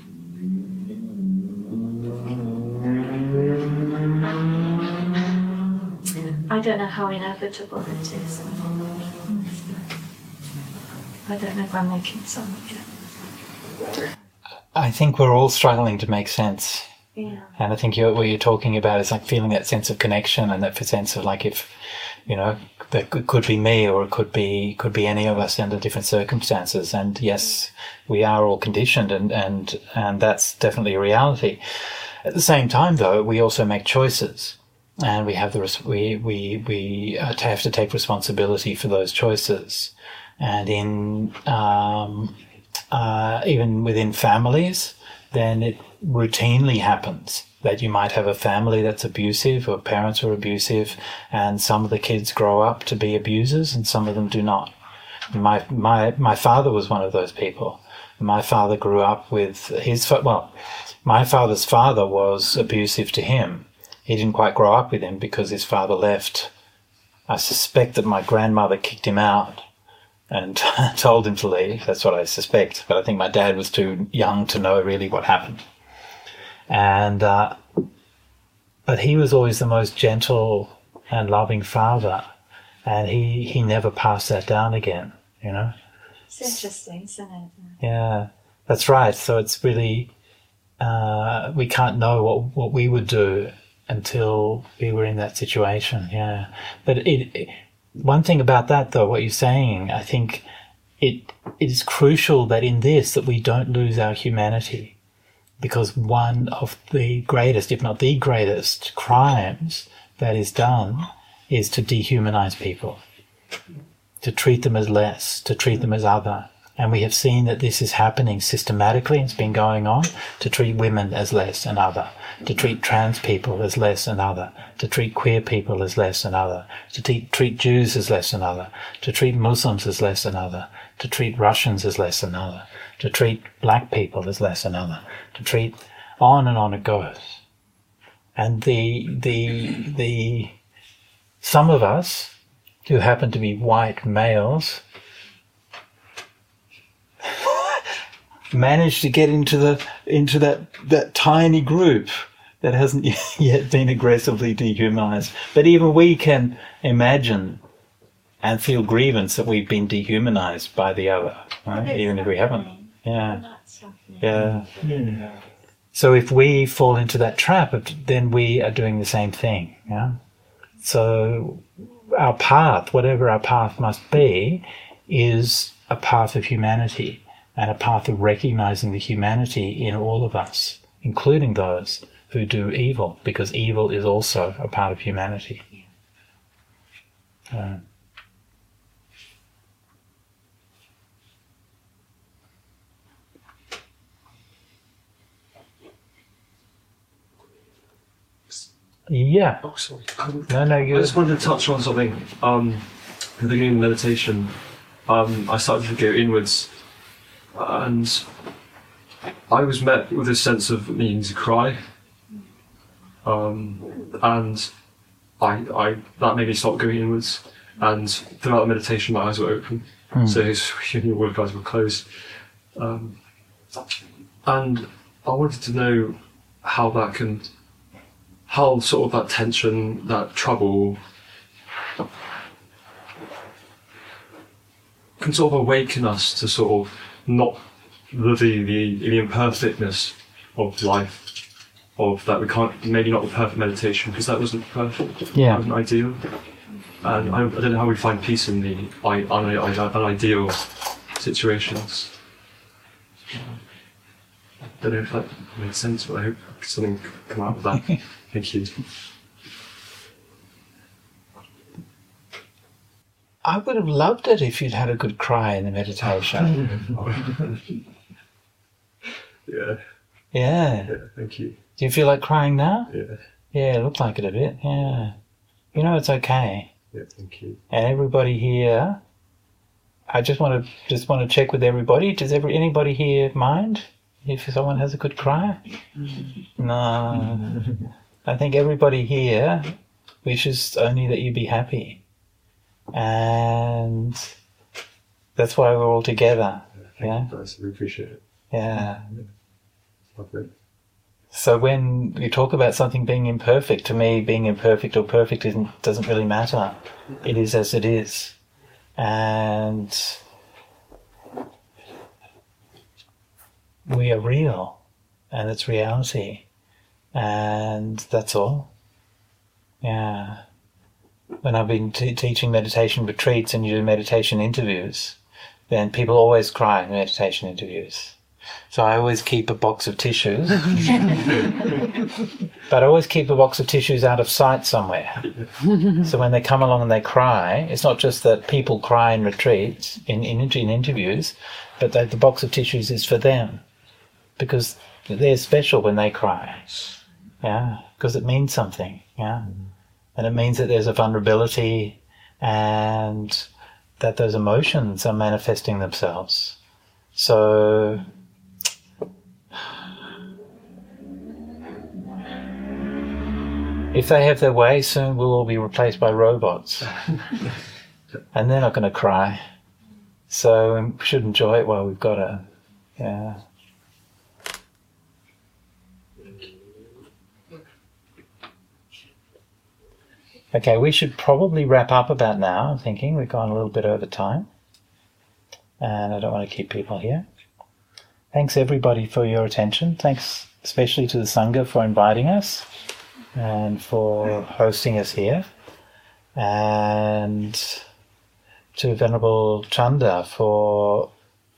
I don't know how inevitable it is. I don't know if I'm making something. I think we're all struggling to make sense. Yeah. And I think you're, what you're talking about is like feeling that sense of connection and that sense of like if, you know, that could, could be me or it could be could be any of us under different circumstances. And yes, we are all conditioned, and and and that's definitely a reality. At the same time, though, we also make choices, and we have the res- we we we uh, have to take responsibility for those choices. And in um, uh, even within families, then it routinely happens that you might have a family that's abusive or parents are abusive, and some of the kids grow up to be abusers and some of them do not. My my my father was one of those people. My father grew up with his fa- well, my father's father was abusive to him. He didn't quite grow up with him because his father left. I suspect that my grandmother kicked him out and told him to leave. That's what I suspect. But I think my dad was too young to know really what happened. And uh, but he was always the most gentle and loving father, and he, he never passed that down again, you know. It's interesting, isn't it? Yeah, that's right. So it's really uh, we can't know what what we would do until we were in that situation. Yeah, but it, it one thing about that though, what you're saying, I think it it is crucial that in this that we don't lose our humanity. Because one of the greatest, if not the greatest, crimes that is done is to dehumanize people, to treat them as less, to treat them as other. And we have seen that this is happening systematically. It's been going on to treat women as less and other, to treat trans people as less and other, to treat queer people as less and other, to te- treat Jews as less and other, to treat Muslims as less and other, to treat Russians as less and other, to treat black people as less and other, to treat on and on it goes. And the the the some of us who happen to be white males managed to get into the into that that tiny group that hasn't yet been aggressively dehumanized. But even we can imagine and feel grievance that we've been dehumanized by the other, right? Even if we haven't. Yeah. Yeah. Yeah. So if we fall into that trap, then we are doing the same thing. Yeah. So our path, whatever our path must be, is a path of humanity and a path of recognizing the humanity in all of us, including those who do evil, because evil is also a part of humanity. Uh, Yeah. Oh, sorry. Um, No, no, you. I just wanted to touch on something. Um, at the beginning of meditation, um, I started to go inwards, and I was met with a sense of needing to cry. Um, and I, I, that made me stop going inwards. And throughout the meditation, my eyes were open. Hmm. So his all the guys were closed. Um, and I wanted to know how that can, how sort of that tension, that trouble can sort of awaken us to sort of not the the, the, the imperfectness of life, of that we can't, maybe not the perfect meditation, because that wasn't perfect, Yeah. it wasn't ideal. And I, I don't know how we find peace in the I, un, unideal situations. I don't know if that made sense, but I hope something come out of that. Thank you. I would have loved it if you'd had a good cry in the meditation. Yeah. Yeah. Yeah, thank you. Do you feel like crying now? Yeah. Yeah, it looked like it a bit. Yeah. You know, it's okay. Yeah, thank you. And everybody here, I just want to just want to check with everybody. Does every anybody here mind if someone has a good cry? No. I think everybody here wishes only that you be happy. And that's why we're all together. Yeah. Nice, we appreciate it. Yeah. Lovely. So when you talk about something being imperfect, to me, being imperfect or perfect isn't, doesn't really matter. It is as it is. And we are real, and it's reality. And that's all. Yeah. When I've been t- teaching meditation retreats and you do meditation interviews, then people always cry in meditation interviews. So I always keep a box of tissues. But I always keep a box of tissues out of sight somewhere. So when they come along and they cry, it's not just that people cry in retreats, in, in, in interviews, but that the box of tissues is for them. Because they're special when they cry. Yeah, because it means something. Yeah. And it means that there's a vulnerability and that those emotions are manifesting themselves. So if they have their way, soon we'll all be replaced by robots. And they're not going to cry. So we should enjoy it while we've got it. Yeah. Okay, we should probably wrap up about now. I'm thinking we've gone a little bit over time. And I don't want to keep people here. Thanks everybody for your attention. Thanks especially to the Sangha for inviting us and for hosting us here. And to Venerable Chanda for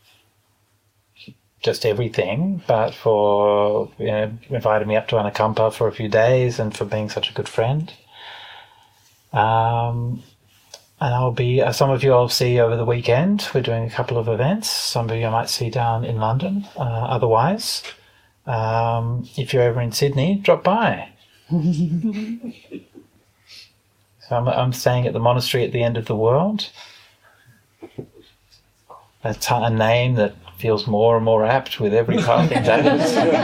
just everything, but for, you know, inviting me up to Anakampa for a few days and for being such a good friend. Um, and I'll be, uh, some of you I'll see over the weekend. We're doing a couple of events. Some of you I might see down in London. Uh, otherwise, um, if you're ever in Sydney, drop by. So I'm, I'm staying at the monastery at the end of the world. A, t- a name that feels more and more apt with every passing day.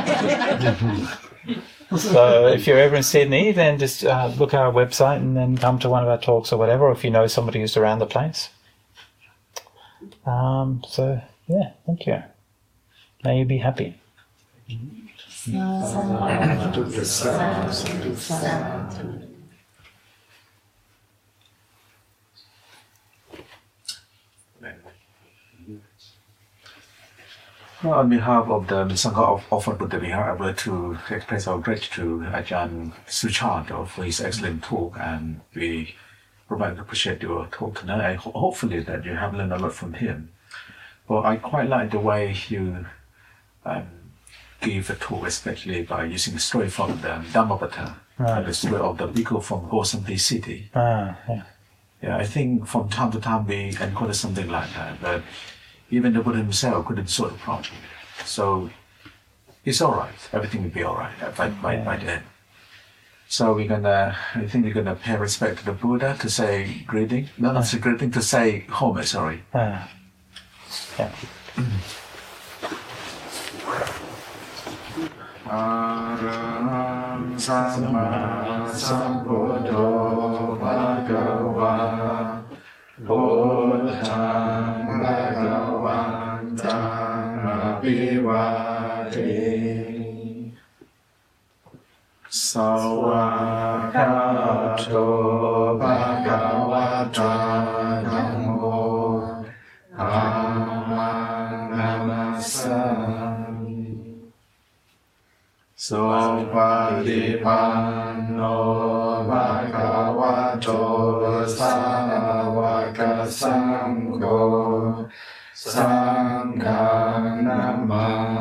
So if you're ever in Sydney, then just uh, look at our website and then come to one of our talks or whatever, or if you know somebody who's around the place. Um, so, yeah, thank you. May you be happy. Well, on behalf of the Sangha of Offered Buddha, we are able to express our gratitude to Ajahn Suchard for his excellent talk, and we provide appreciate your talk tonight. I ho- hopefully that you have learned a lot from him. Well, I quite like the way you um, give a talk, especially by using a story from the Dhammapada, Right. the story of the bhikkhu from Gosambi city. Ah, yeah. Yeah, I think from time to time we encounter something like that, but even the Buddha himself couldn't solve the problem. So it's all right. Everything will be all right by, by, by then. So we're gonna, I think we're gonna pay respect to the Buddha, to say greeting. No, not say greeting, to say home, sorry. Ah. Yeah. Arahant Samma Sambuddho Bhagava Buddhang วันตังอภิวาเทสวากขาโตภะคะวะโตนะโมธัมมังนามัสสามิสุปฏิปันโนภะคะวะโตสาวกสังโฆสังฆังนามา